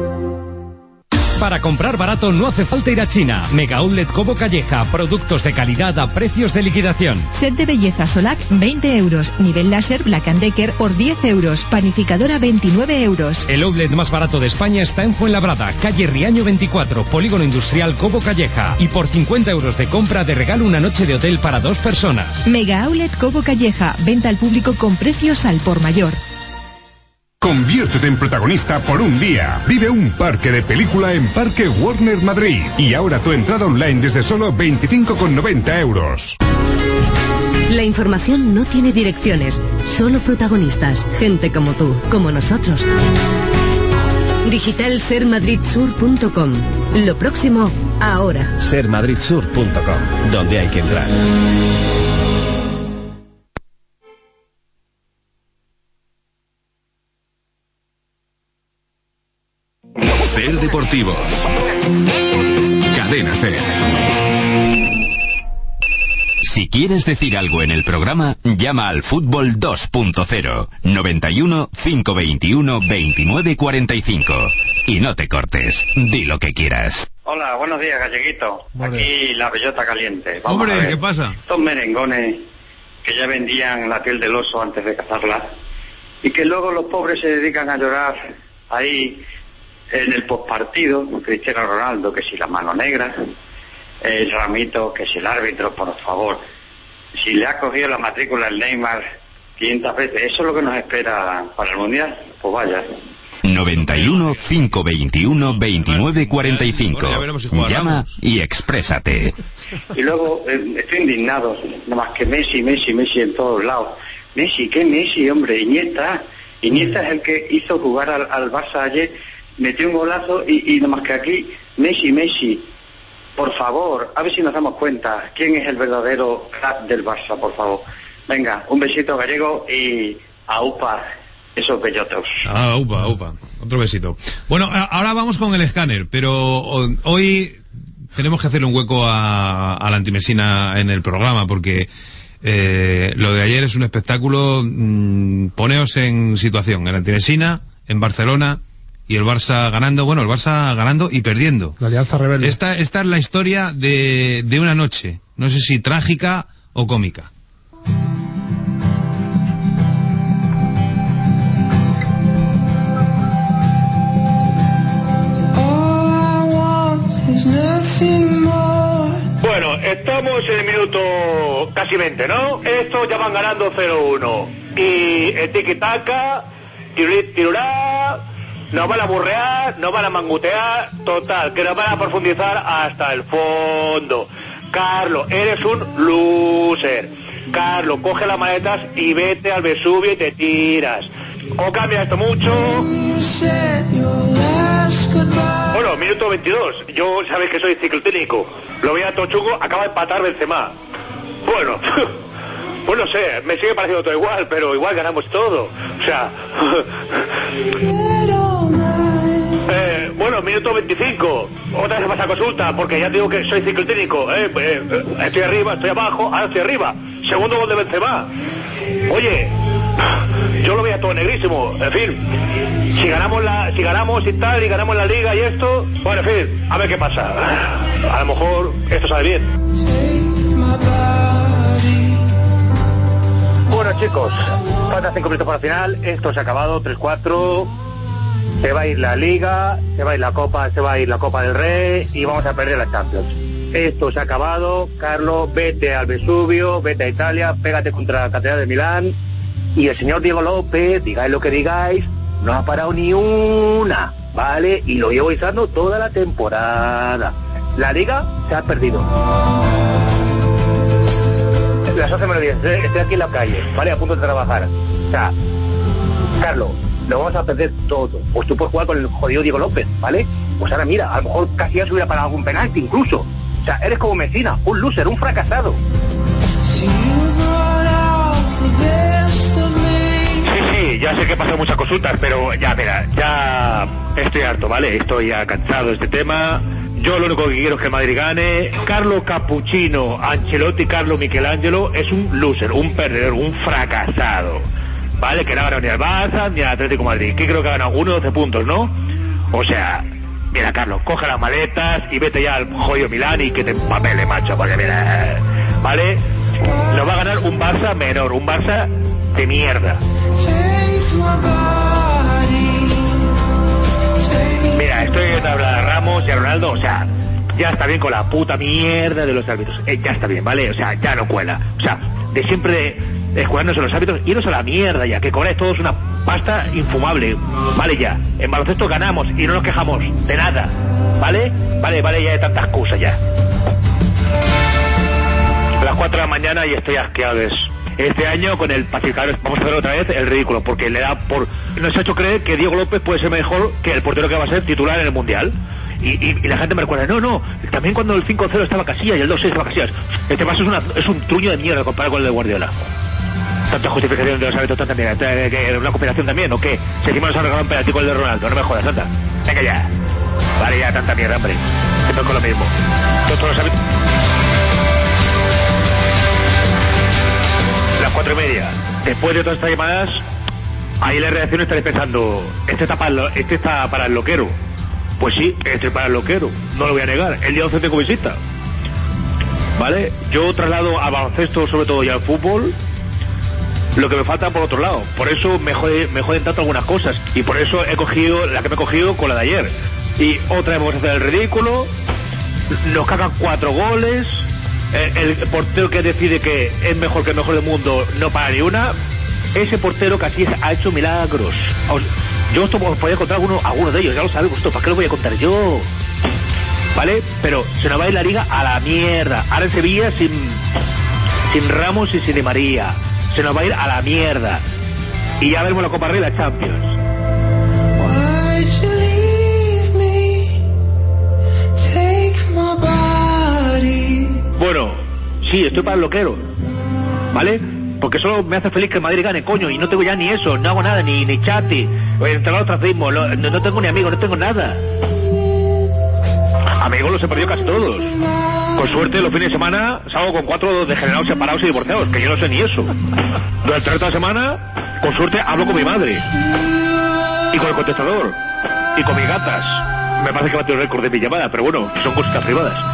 Para comprar barato no hace falta ir a China. Mega Outlet Cobo Calleja. Productos de calidad a precios de liquidación. Set de belleza Solac veinte euros. Nivel láser Black and Decker por diez euros. Panificadora veintinueve euros. El outlet más barato de España está en Fuenlabrada, calle Riaño veinticuatro, Polígono Industrial Cobo Calleja. Y por cincuenta euros de compra de regalo una noche de hotel para dos personas. Mega Outlet Cobo Calleja. Venta al público con precios al por mayor. Conviértete en protagonista por un día. Vive un parque de película en Parque Warner Madrid. Y ahora tu entrada online desde solo veinticinco con noventa euros. La información no tiene direcciones, solo protagonistas. Gente como tú, como nosotros. Digital ser madrid sur punto com. Lo próximo, ahora. ser madrid sur punto com, donde hay que entrar. Ser Deportivos. Cadena Ser. Si quieres decir algo en el programa, llama al Fútbol dos punto cero, noventa y uno, cinco veintiuno, veintinueve cuarenta y cinco. Y no te cortes, di lo que quieras. Hola, buenos días, Galleguito. Aquí la bellota caliente. Vamos Hombre, a ver. ¿qué pasa? Estos merengones que ya vendían la piel del oso antes de cazarla y que luego los pobres se dedican a llorar ahí en el postpartido, Cristiano Ronaldo, que si la mano negra, el ramito, que si el árbitro, por favor, si le ha cogido la matrícula el Neymar quinientas veces, eso es lo que nos espera para el Mundial, pues vaya. noventa y uno, cinco veintiuno, veintinueve cuarenta y cinco. Bueno, ya veremos si jugamos. Llama y exprésate. Y luego eh, estoy indignado, nada más que Messi, Messi, Messi en todos lados. Messi, ¿qué Messi, hombre? Iniesta. Iniesta es el que hizo jugar al, al Barça ayer, metió un golazo y, y nada más que aquí, Messi, Messi. Por favor, a ver si nos damos cuenta quién es el verdadero crack del Barça, por favor. Venga, un besito, Gallego, y aupa esos bellotos. Ah, upa, upa. Otro besito. Bueno, a- ahora vamos con el escáner, pero ho- hoy tenemos que hacerle un hueco a, a la antimesina en el programa, porque eh, lo de ayer es un espectáculo. Mmm, poneos en situación. El antimesina, en Barcelona, y el Barça ganando, bueno, el Barça ganando y perdiendo. La Alianza Rebelde. Esta, esta es la historia de, de una noche, no sé si trágica o cómica. Bueno, estamos en el minuto casi veinte, ¿no? Estos ya van ganando cero uno. Y el tiki-taka, tirurí, tirurá, nos van a burrear, nos van a mangutear, total, que nos van a profundizar hasta el fondo. Carlos, eres un loser. Carlos, coge las maletas y vete al Vesubio y te tiras. O cambia esto mucho. Bueno, minuto veintidós. Yo sabéis que soy ciclotécnico. Lo veía todo chungo, acaba de empatar Benzema. Bueno, pues no sé, me sigue pareciendo todo igual, pero igual ganamos todo. O sea... Eh, bueno, minuto veinticinco. Otra vez pasa consulta, porque ya digo que soy ciclotécnico. Eh, eh, estoy arriba, estoy abajo, ahora estoy arriba. Segundo gol de Benzema. Oye, yo lo veía todo negrísimo. En fin, si ganamos la, si ganamos y tal, y ganamos la liga y esto, bueno, en fin, a ver qué pasa. A lo mejor esto sale bien. Bueno, chicos, faltan cinco minutos para el final. Esto se ha acabado, tres cuatro. Se va a ir la Liga, se va a ir la Copa, se va a ir la Copa del Rey y vamos a perder la Champions. Esto se ha acabado. Carlos, vete al Vesubio, vete a Italia, pégate contra la Catedral de Milán. Y el señor Diego López, digáis lo que digáis, no ha parado ni una, ¿vale? Y lo llevo diciendo toda la temporada. La Liga se ha perdido. Las once menos diez, estoy aquí en la calle, ¿vale? A punto de trabajar. O sea, Carlos, lo vamos a perder todo. Pues tú puedes jugar con el jodido Diego López, ¿vale? Pues ahora mira, a lo mejor casi ya se hubiera parado algún penalti incluso. O sea, eres como Messina, un loser, un fracasado. Sí, sí, ya sé que he pasado muchas consultas, pero ya, mira, ya estoy harto, ¿vale? Estoy ya cansado de este tema. Yo lo único que quiero es que el Madrid gane. Carlo Cappuccino, Ancelotti, Carlo Michelangelo es un loser, un perdedor, un fracasado. Vale, que no ha ganado ni al Barça ni al Atlético de Madrid. Que creo que ha ganado uno, doce puntos, ¿no? O sea, mira, Carlos, coge las maletas y vete ya al jodido Milán y que te empapele, macho, porque mira, ¿vale? Nos va a ganar un Barça menor, un Barça de mierda. Mira, estoy viendo hablar a Ramos y a Ronaldo, o sea, ya está bien con la puta mierda de los árbitros. Eh, ya está bien, ¿vale? O sea, ya no cuela. O sea, de siempre... escudarnos en los árbitros, iros a la mierda ya, que cobráis todos una pasta infumable, vale ya, en baloncesto ganamos y no nos quejamos de nada, ¿vale? Vale, vale ya de tantas cosas ya. A las cuatro de la mañana y estoy asqueado de eso. Este año con el pacificador vamos a hacer otra vez el ridículo, porque le da por... nos ha hecho creer que Diego López puede ser mejor que el portero que va a ser titular en el Mundial. Y, y, y la gente me recuerda, no, no, también cuando el cinco cero estaba Casillas y el dos seis estaba Casillas. Este paso es, una, es un truño de mierda comparado con el de Guardiola. Tanta justificación de los árbitros, tanta mierda, ¿que una cooperación también o qué? Si encima nos han regalado un penalti con el de Ronaldo, no me jodas, tanta. Venga ya. Vale ya, tanta mierda, hombre. Siempre con lo mismo. Todos los árbitros... cuatro y media. Después de todas estas llamadas, ahí la reacción está pensando, este está para el, este está para el loquero. Pues sí, este es para el loquero, no lo voy a negar. El día once tengo visita, ¿vale? Yo traslado al baloncesto, sobre todo, y al fútbol lo que me falta por otro lado. Por eso me joden, me joden tanto algunas cosas, y por eso he cogido la que me he cogido con la de ayer. Y otra vez vamos a hacer el ridículo, nos cagan cuatro goles, el, el portero que decide que es mejor que el mejor del mundo no para ni una. Ese portero que así ha hecho milagros. Yo esto os podía contar algunos, algunos de ellos, ya lo sabéis vosotros, ¿para qué lo voy a contar yo? ¿Vale? Pero se nos va a ir la liga a la mierda. Ahora en Sevilla sin, sin Ramos y sin Di María. Se nos va a ir a la mierda. Y ya veremos la Copa Rey y la Champions. Bueno, sí, estoy para el loquero, ¿vale? Porque solo me hace feliz que el Madrid gane, coño, y no tengo ya ni eso, no hago nada, ni, ni chat, ni entrenador ostracismo, no, no tengo ni amigos, no tengo nada. Amigos los he perdido casi todos. Con suerte los fines de semana salgo con cuatro degenerados separados y divorciados, que yo no sé ni eso. Durante toda la semana, con suerte hablo con mi madre, y con el contestador, y con mis gatas. Me parece que va a tener récord de mi llamada, pero bueno, son cosas privadas.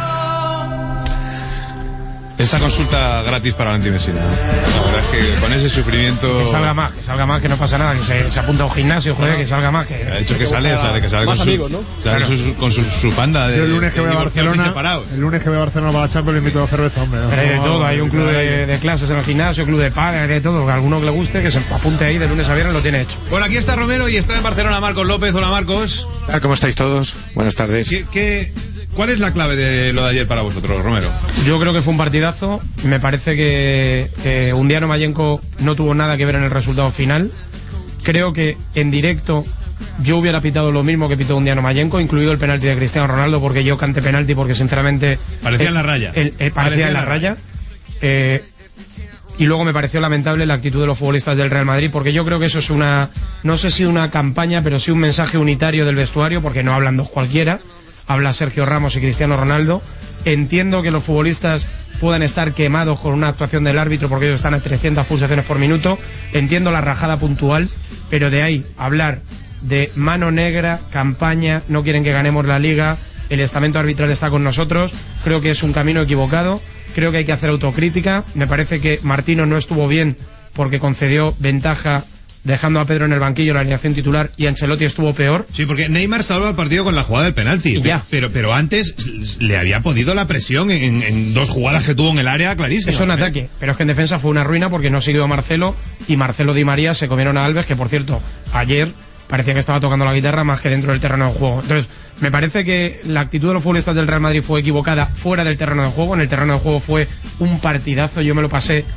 Esta consulta gratis para Valentí Mesina. La verdad es que con ese sufrimiento... Que salga más, que salga más, que no pasa nada, que se, se apunta a un gimnasio, joder, que salga más. Que, ha dicho que, que sale, sale, que sale más con, amigos, su, ¿no? sale Claro. su, con su, su panda de, Yo el lunes que voy a Barcelona, el lunes que voy a Barcelona para la Champions le invito a cerveza, hombre. Pero hay de todo, hay un club de, de clases en el gimnasio, club de paga, hay de todo, que a alguno que le guste, que se apunte ahí de lunes a viernes, lo tiene hecho. Bueno, aquí está Romero y está en Barcelona Marcos López. Hola, Marcos. ¿Cómo estáis todos? Buenas tardes. ¿Qué, qué, ¿Cuál es la clave de lo de ayer para vosotros, Romero? Yo creo que fue un partidazo. Me parece que eh, Undiano Mayenko no tuvo nada que ver en el resultado final. Creo que en directo yo hubiera pitado lo mismo que pitó Undiano Mayenko, incluido el penalti de Cristiano Ronaldo, porque yo canté penalti porque sinceramente... Parecía eh, en la raya. El, eh, parecía, parecía en la raya. raya. Eh, y luego me pareció lamentable la actitud de los futbolistas del Real Madrid, porque yo creo que eso es una, no sé si una campaña, pero sí un mensaje unitario del vestuario, porque no hablan dos cualquiera, habla Sergio Ramos y Cristiano Ronaldo. Entiendo que los futbolistas puedan estar quemados con una actuación del árbitro porque ellos están a trescientas pulsaciones por minuto, entiendo la rajada puntual, pero de ahí hablar de mano negra, campaña, no quieren que ganemos la liga, el estamento arbitral está con nosotros, creo que es un camino equivocado, creo que hay que hacer autocrítica. Me parece que Martino no estuvo bien porque concedió ventaja dejando a Pedro en el banquillo, la alineación titular, y Ancelotti estuvo peor. Sí, porque Neymar salva el partido con la jugada del penalti. Ya. Pero, pero antes le había podido la presión en, en dos jugadas que tuvo en el área clarísimo. Eso en ataque, pero es que en defensa fue una ruina porque no siguió a Marcelo, y Marcelo Di María se comieron a Alves, que por cierto, ayer parecía que estaba tocando la guitarra más que dentro del terreno de juego. Entonces, me parece que la actitud de los futbolistas del Real Madrid fue equivocada fuera del terreno de juego. En el terreno de juego fue un partidazo, yo me lo pasé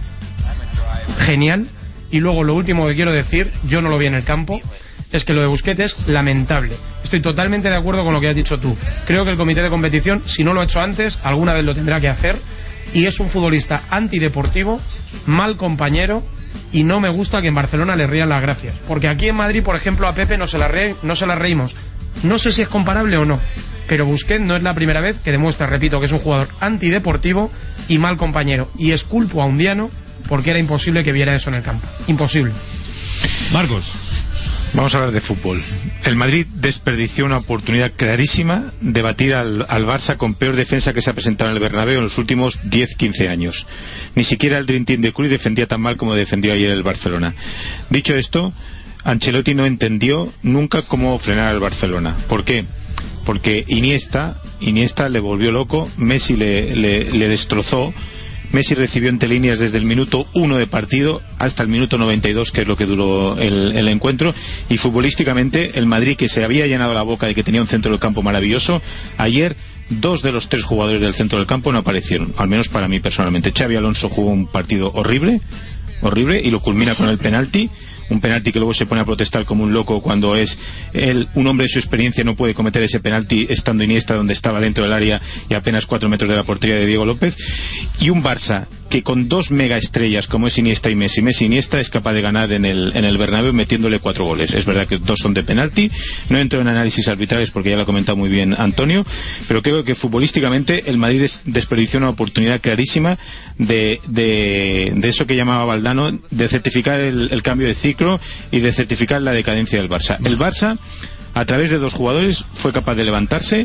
genial. Y luego lo último que quiero decir, yo no lo vi en el campo, es que lo de Busquets es lamentable. Estoy totalmente de acuerdo con lo que has dicho tú. Creo que el comité de competición, si no lo ha hecho antes, alguna vez lo tendrá que hacer. Y es un futbolista antideportivo, mal compañero, y no me gusta que en Barcelona le rían las gracias. Porque aquí en Madrid, por ejemplo, a Pepe no se la, re, no se la reímos. No sé si es comparable o no, pero Busquets no es la primera vez que demuestra, repito, que es un jugador antideportivo y mal compañero. Y esculpo a Undiano porque era imposible que viera eso en el campo. Imposible. Marcos. Vamos a hablar de fútbol. El Madrid desperdició una oportunidad clarísima de batir al, al Barça con peor defensa que se ha presentado en el Bernabéu en los últimos diez quince años. Ni siquiera el Dream Team de Cruyff defendía tan mal como defendió ayer el Barcelona. Dicho esto, Ancelotti no entendió nunca cómo frenar al Barcelona. ¿Por qué? Porque Iniesta, Iniesta le volvió loco, Messi le, le, le destrozó. Messi recibió entre líneas desde el minuto uno de partido hasta el minuto noventa y dos, que es lo que duró el, el encuentro, y futbolísticamente el Madrid, que se había llenado la boca de que tenía un centro del campo maravilloso, ayer dos de los tres jugadores del centro del campo no aparecieron, al menos para mí personalmente. Xavi Alonso jugó un partido horrible, horrible, y lo culmina con el penalti, un penalti que luego se pone a protestar como un loco cuando es él, un hombre de su experiencia no puede cometer ese penalti estando Iniesta donde estaba dentro del área y apenas cuatro metros de la portería de Diego López, y un Barça que con dos mega estrellas como es Iniesta y Messi, Messi y Iniesta, es capaz de ganar en el, en el Bernabéu metiéndole cuatro goles. Es verdad que dos son de penalti, no entro en análisis arbitrales porque ya lo ha comentado muy bien Antonio, pero creo que futbolísticamente el Madrid des, desperdició una oportunidad clarísima de, de, de eso que llamaba Valdano, de certificar el, el cambio de ciclo y de certificar la decadencia del Barça. El Barça, a través de dos jugadores, fue capaz de levantarse.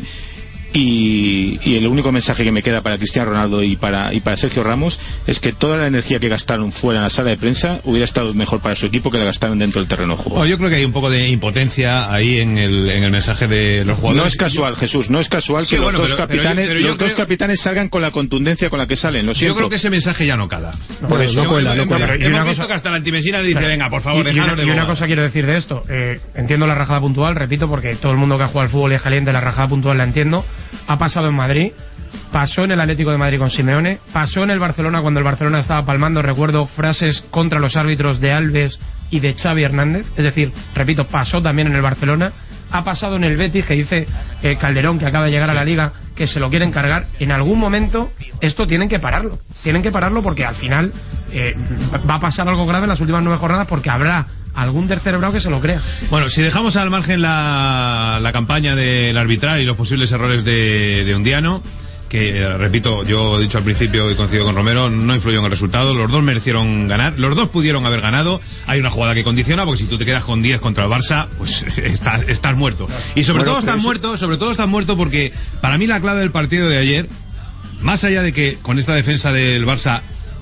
Y, y el único mensaje que me queda para Cristiano Ronaldo y para, y para Sergio Ramos es que toda la energía que gastaron fuera en la sala de prensa hubiera estado mejor para su equipo que la gastaron dentro del terreno de juego. Bueno, yo creo que hay un poco de impotencia ahí en el, en el mensaje de los jugadores. No es casual, Jesús, no es casual que sí, los, bueno, dos, pero, capitanes, pero yo, pero yo los creo... dos capitanes salgan con la contundencia con la que salen. Lo yo creo que ese mensaje ya no cala. No, por eso, no cuela, no cuela. Hemos visto cosa... que hasta la antimesina le dice, pero, venga, por favor, dejanos de Y una cosa quiero decir de esto. Eh, entiendo la rajada puntual, repito, porque todo el mundo que ha jugado al fútbol y es caliente, la rajada puntual la entiendo. Ha pasado en Madrid, pasó en el Atlético de Madrid con Simeone, pasó en el Barcelona cuando el Barcelona estaba palmando, recuerdo frases contra los árbitros de Alves y de Xavi Hernández, es decir, repito, pasó también en el Barcelona, ha pasado en el Betis, que dice eh, Calderón, que acaba de llegar a la Liga, que se lo quieren cargar. En algún momento esto tienen que pararlo, tienen que pararlo porque al final eh, va a pasar algo grave en las últimas nueve jornadas, porque habrá algún tercerebrado que se lo crea. Bueno, si dejamos al margen la, la campaña del arbitral y los posibles errores de, de Undiano, que eh, repito, yo he dicho al principio y coincido con Romero, no influyó en el resultado, los dos merecieron ganar, los dos pudieron haber ganado. Hay una jugada que condiciona, porque si tú te quedas con diez contra el Barça, pues estás, estás muerto. Y sobre bueno, todo estás eso... muerto, sobre todo estás muerto porque para mí la clave del partido de ayer, más allá de que con esta defensa del Barça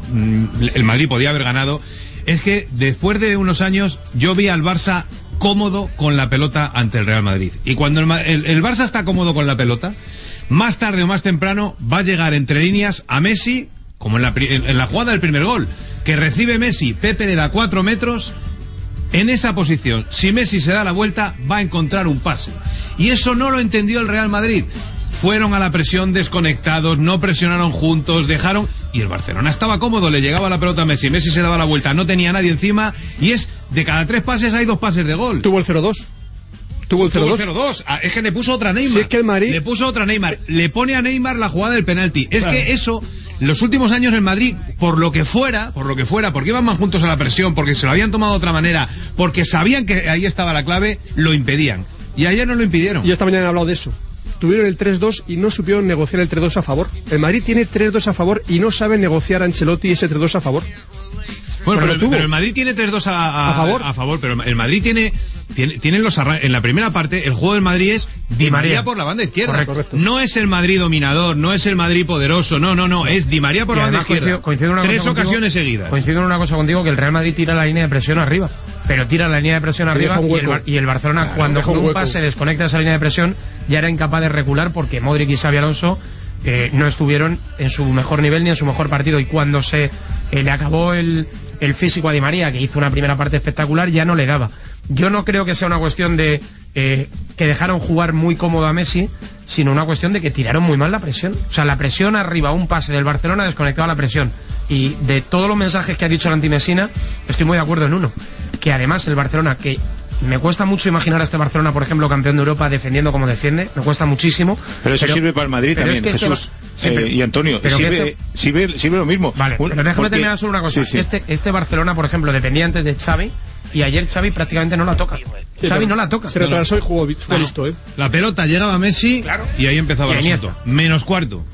el Madrid podía haber ganado, es que después de unos años yo vi al Barça cómodo con la pelota ante el Real Madrid. Y cuando el, el, el Barça está cómodo con la pelota, más tarde o más temprano va a llegar entre líneas a Messi, como en la, en la jugada del primer gol, que recibe Messi, Pepe le da cuatro metros, en esa posición, si Messi se da la vuelta, va a encontrar un pase. Y eso no lo entendió el Real Madrid. Fueron a la presión desconectados, no presionaron juntos, dejaron... Y el Barcelona estaba cómodo, le llegaba la pelota a Messi, Messi se daba la vuelta, no tenía nadie encima, y es, de cada tres pases hay dos pases de gol. Tuvo el cero dos. Tuvo el cero dos. Ah, es que le puso otra Neymar. Si es que el Madrid... Le puso otra Neymar. Le pone a Neymar la jugada del penalti. Es claro. Que eso, los últimos años en Madrid, por lo que fuera, por lo que fuera, porque iban más juntos a la presión, porque se lo habían tomado de otra manera, porque sabían que ahí estaba la clave, lo impedían. Y ayer no lo impidieron. Y esta mañana he hablado de eso. Tuvieron el tres dos y no supieron negociar el tres dos a favor. El Madrid tiene tres dos a favor y no sabe negociar a Ancelotti ese tres dos a favor. Bueno, pero, pero, pero el Madrid tiene tres dos a, a, a favor, a favor, pero el Madrid tiene, tiene, tiene los arran- en la primera parte el juego del Madrid es Di María, María por la banda izquierda. Correcto, correcto. No es el Madrid dominador, no es el Madrid poderoso, no, no, no, es Di María por la banda izquierda. Coincido, coincido una Tres cosa ocasiones contigo, seguidas. Coincido en una cosa contigo, que el Real Madrid tira la línea de presión arriba, pero tira la línea de presión Se arriba y el, y el Barcelona claro, cuando con un, un pase desconecta esa línea de presión ya era incapaz de recular porque Modric y Xabi Alonso eh, no estuvieron en su mejor nivel ni en su mejor partido, y cuando se eh, le acabó el, el físico a Di María, que hizo una primera parte espectacular, ya no le daba. Yo no creo que sea una cuestión de eh, que dejaron jugar muy cómodo a Messi, sino una cuestión de que tiraron muy mal la presión. O sea, la presión arriba, un pase del Barcelona desconectado a la presión. Y de todos los mensajes que ha dicho el anti-Messina, estoy muy de acuerdo en uno, que además el Barcelona, que me cuesta mucho imaginar a este Barcelona, por ejemplo, campeón de Europa, defendiendo como defiende, me cuesta muchísimo. Pero eso pero, sirve para el Madrid también, es Jesús este, eh, y Antonio, sirve, este, sirve, sirve lo mismo. Vale, Un, pero déjame porque, terminar solo una cosa. Sí, sí. Este, este Barcelona, por ejemplo, dependía antes de Xavi, y ayer Xavi prácticamente no la toca. Sí, Xavi no la toca. Se retrasó y jugó, fue listo, ¿eh? La pelota llegaba a Messi, claro, y ahí empezaba el asunto. Menos cuarto.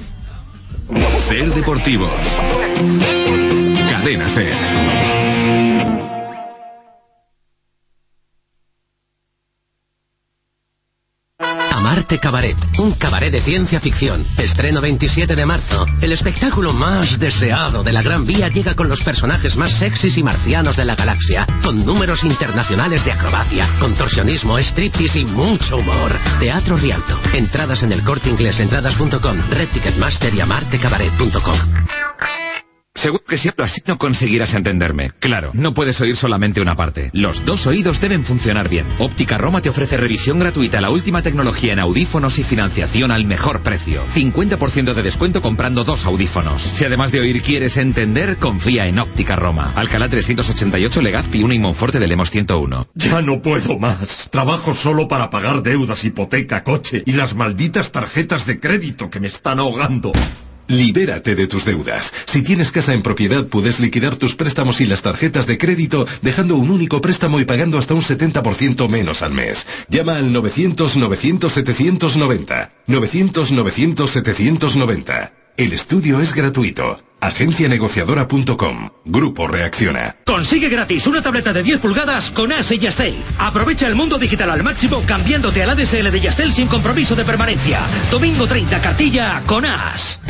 Ser Deportivos. Cadena Ser. Amarte Cabaret, un cabaret de ciencia ficción. Estreno veintisiete de marzo. El espectáculo más deseado de la Gran Vía llega con los personajes más sexys y marcianos de la galaxia, con números internacionales de acrobacia, contorsionismo, striptease y mucho humor. Teatro Rialto. Entradas en el Corte Inglés, entradas punto com, Red Ticketmaster y amarte cabaret punto com. Seguro que si hablo así no conseguirás entenderme. Claro, no puedes oír solamente una parte. Los dos oídos deben funcionar bien. Óptica Roma te ofrece revisión gratuita, la última tecnología en audífonos y financiación al mejor precio. cincuenta por ciento de descuento comprando dos audífonos. Si además de oír quieres entender, confía en Óptica Roma. Alcalá trescientos ochenta y ocho, Legazpi uno y Monforte de Lemos ciento uno. Ya no puedo más. Trabajo solo para pagar deudas, hipoteca, coche y las malditas tarjetas de crédito que me están ahogando. Libérate de tus deudas. Si tienes casa en propiedad, puedes liquidar tus préstamos y las tarjetas de crédito dejando un único préstamo y pagando hasta un setenta por ciento menos al mes. Llama al novecientos novecientos setecientos noventa. novecientos novecientos setecientos noventa. El estudio es gratuito. agencia negociadora punto com. Grupo Reacciona. Consigue gratis una tableta de diez pulgadas con A S y Yastel. Aprovecha el mundo digital al máximo cambiándote al A D S L de Yastel sin compromiso de permanencia. Domingo treinta, cartilla con A S.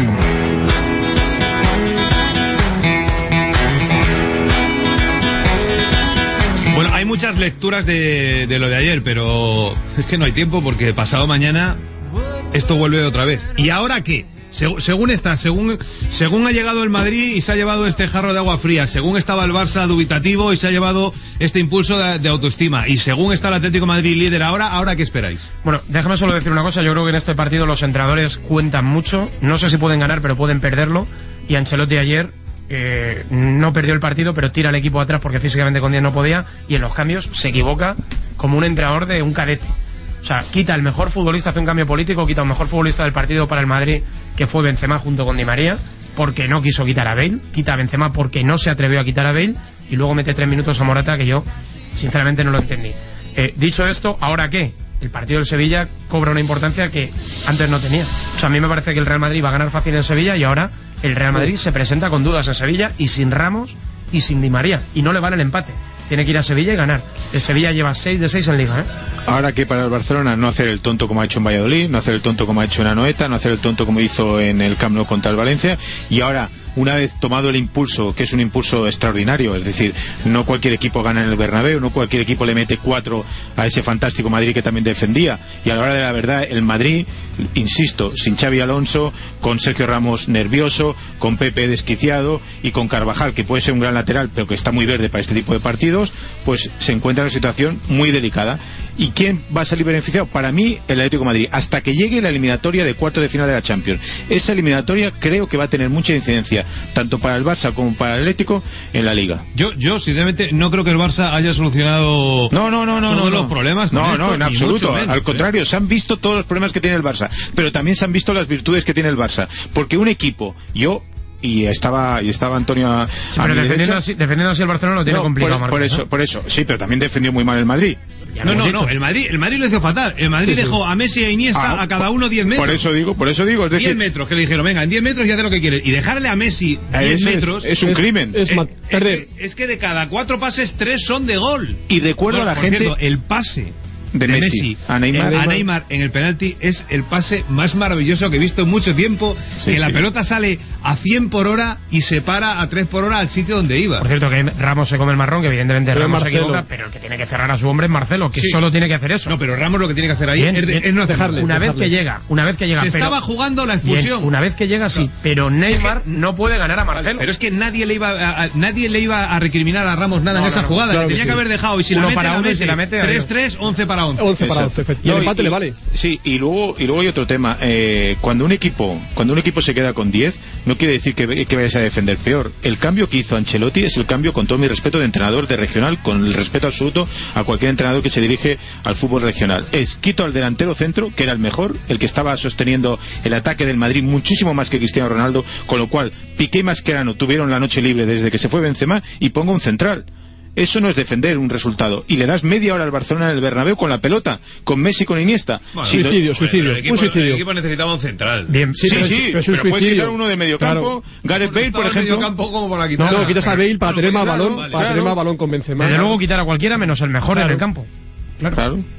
Bueno, hay muchas lecturas de, de lo de ayer, pero es que no hay tiempo porque pasado mañana esto vuelve otra vez. ¿Y ahora qué? Seg- según está, según según ha llegado el Madrid y se ha llevado este jarro de agua fría, según estaba el Barça dubitativo y se ha llevado este impulso de, de autoestima, y según está el Atlético de Madrid líder ahora, ¿ahora qué esperáis? Bueno, déjame solo decir una cosa. Yo creo que en este partido los entrenadores cuentan mucho. No sé si pueden ganar, pero pueden perderlo. Y Ancelotti ayer eh, no perdió el partido, pero tira al equipo atrás porque físicamente con diez no podía, y en los cambios se equivoca como un entrenador de un cadete. O sea, quita al mejor futbolista, hace un cambio político, quita al mejor futbolista del partido para el Madrid, que fue Benzema junto con Di María, porque no quiso quitar a Bale, quita a Benzema porque no se atrevió a quitar a Bale, y luego mete tres minutos a Morata, que yo sinceramente no lo entendí. Eh, dicho esto, ¿ahora qué? El partido del Sevilla cobra una importancia que antes no tenía. O sea, a mí me parece que el Real Madrid va a ganar fácil en Sevilla, y ahora el Real Madrid se presenta con dudas en Sevilla y sin Ramos y sin Di María, y no le vale el empate. Tiene que ir a Sevilla y ganar. El Sevilla lleva seis de seis en Liga, ¿eh? Ahora que para el Barcelona no hacer el tonto como ha hecho en Valladolid, no hacer el tonto como ha hecho en Anoeta, no hacer el tonto como hizo en el Camp Nou contra el Valencia, y ahora, una vez tomado el impulso, que es un impulso extraordinario, es decir, no cualquier equipo gana en el Bernabéu, no cualquier equipo le mete cuatro a ese fantástico Madrid que también defendía, y a la hora de la verdad el Madrid, insisto, sin Xavi Alonso, con Sergio Ramos nervioso, con Pepe desquiciado y con Carvajal, que puede ser un gran lateral pero que está muy verde para este tipo de partidos, pues se encuentra en una situación muy delicada. ¿Y quién va a salir beneficiado? Para mí, el Atlético de Madrid, hasta que llegue la eliminatoria de cuarto de final de la Champions. Esa eliminatoria creo que va a tener mucha incidencia, tanto para el Barça como para el Atlético, en la Liga. Yo, yo sinceramente, no creo que el Barça haya solucionado no, no, no, no, todos no, los no. problemas. No, esto, no, en absoluto. menos, Al contrario, ¿eh? se han visto todos los problemas que tiene el Barça, pero también se han visto las virtudes que tiene el Barça. Porque un equipo, yo... y estaba y estaba Antonio a, sí, a pero mi defendiendo derecha. así, defendiendo así el Barcelona lo tiene No, complicado, por, por Marcos, eso, ¿eh? por eso, sí, pero también defendió muy mal el Madrid. No, no, no, el Madrid, el Madrid le hizo fatal. El Madrid Sí, sí. dejó a Messi y a Iniesta Ah, a cada por- uno diez metros. Por eso digo, por eso digo, es decir, diez metros, que le dijeron, venga, en diez metros ya haz lo que quieres. Y dejarle a Messi diez Eso es- metros... es un crimen. Es, Es ma- perder. Es, que de cada cuatro pases, tres son de gol. Y recuerdo Bueno, a la por gente- cierto, el pase de Messi a Neymar. en- a Neymar en el penalti es el pase más maravilloso que he visto en mucho tiempo. Sí, que la sí. pelota sale a cien por hora y se para a tres por hora al sitio donde iba. Por cierto, que Ramos se come el marrón, que evidentemente Pero Ramos se Marcelo. equivoca, pero el que tiene que cerrar a su hombre es Marcelo, que Sí. solo tiene que hacer eso. No, pero Ramos lo que tiene que hacer ahí Bien, es, bien. es no hacer Dejarle, nada. una vez que llega, una vez que llega. Se pero- estaba jugando la expulsión. Bien, una vez que llega, sí, pero Neymar no puede ganar a Marcelo. Pero es que nadie le iba a, a- nadie le iba a recriminar a Ramos nada No, en esa no, no, jugada. claro Le que tenía sí. que haber dejado. Y si la Uno mete, para la uno y mete. si la mete, tres adiós. tres, once para once. once para once, Exacto. efectivamente. Y el No, empate le vale. Sí, y luego y luego hay otro tema. Eh, cuando un equipo cuando un equipo se queda con diez, no quiere decir que, que vayas a defender peor. El cambio que hizo Ancelotti es el cambio, con todo mi respeto, de entrenador de regional, con el respeto absoluto a cualquier entrenador que se dirige al fútbol regional. Es quito al delantero centro, que era el mejor, el que estaba sosteniendo el ataque del Madrid muchísimo más que Cristiano Ronaldo, con lo cual Piqué y Mascherano tuvieron la noche libre desde que se fue Benzema, y pongo un central. Eso no es defender un resultado. Y le das media hora al Barcelona en el Bernabéu con la pelota, con Messi, con Iniesta. Bueno, Si suicidio, no- suicidio, el equipo, un suicidio. el equipo necesitaba un central. Bien, Sí, sí, pero es- sí, pero es un pero puedes suicidio. quitar uno de medio campo, Claro. Gareth Bale, por Estaba en medio ejemplo. campo como para quitar. No, quitas a Bale para Claro, tener más claro, balón, vale, para claro. tener más balón con Benzema. Desde luego quitar a cualquiera menos el mejor Claro. en el campo. Claro. Claro.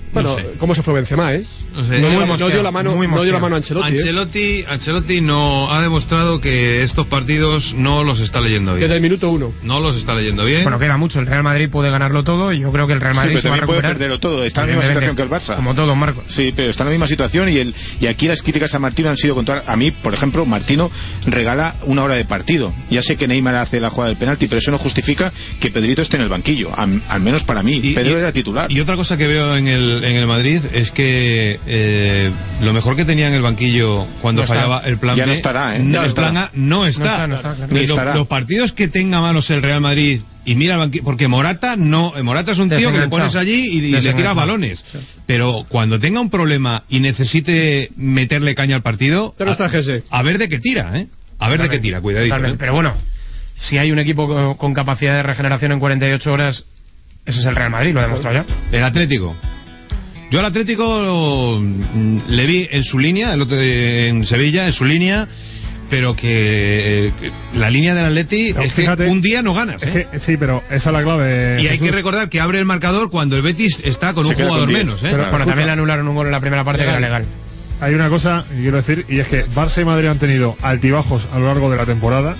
Bueno, no sé. ¿cómo se fue Benzema, eh? No, sé, no, muy no, no dio la mano, no dio la mano a Ancelotti. Ancelotti, ¿eh? Ancelotti no ha demostrado que estos partidos no los está leyendo bien. Desde el minuto uno. No los está leyendo bien. Bueno, queda mucho. El Real Madrid puede ganarlo todo y yo creo que el Real Madrid sí, pero se va a también recuperar. puede perderlo todo. Está en la misma situación que el Barça. Como todos, Marcos. Sí, pero está en la misma situación y el y aquí las críticas a Martino han sido contra. A mí, por ejemplo, Martino regala una hora de partido. Ya sé que Neymar hace la jugada del penalti, pero eso no justifica que Pedrito esté en el banquillo. Al, al menos para mí. Y, Pedro y, era titular. Y otra cosa que veo en el, en el Madrid es que eh, lo mejor que tenía en el banquillo cuando no fallaba está. el plan ya B, no estará, ¿eh? no, no el plan A no está. No está, no está, claro. Los, estará. los partidos que tenga manos el Real Madrid y mira el banquillo, porque Morata no, Morata es un tío que le pones allí y, y le tiras balones. Sí. Pero cuando tenga un problema y necesite meterle caña al partido, a, a ver de qué tira, ¿eh? A ver de qué tira, cuidadito. ¿eh? Pero bueno, si hay un equipo con, con capacidad de regeneración en cuarenta y ocho horas, ese es el Real Madrid, lo ha demostrado ya. El Atlético. Yo al Atlético lo, le vi en su línea, el otro de, en Sevilla, en su línea, pero que eh, la línea del Atleti no, es fíjate, que un día no ganas, ¿eh? Es que, sí, pero esa es la clave. Y hay que recordar que abre el marcador cuando el Betis está con Se un jugador con menos, ¿eh? Pero, bueno, también le anularon un gol en la primera parte legal. que era legal. Hay una cosa que quiero decir, y es que Barça y Madrid han tenido altibajos a lo largo de la temporada,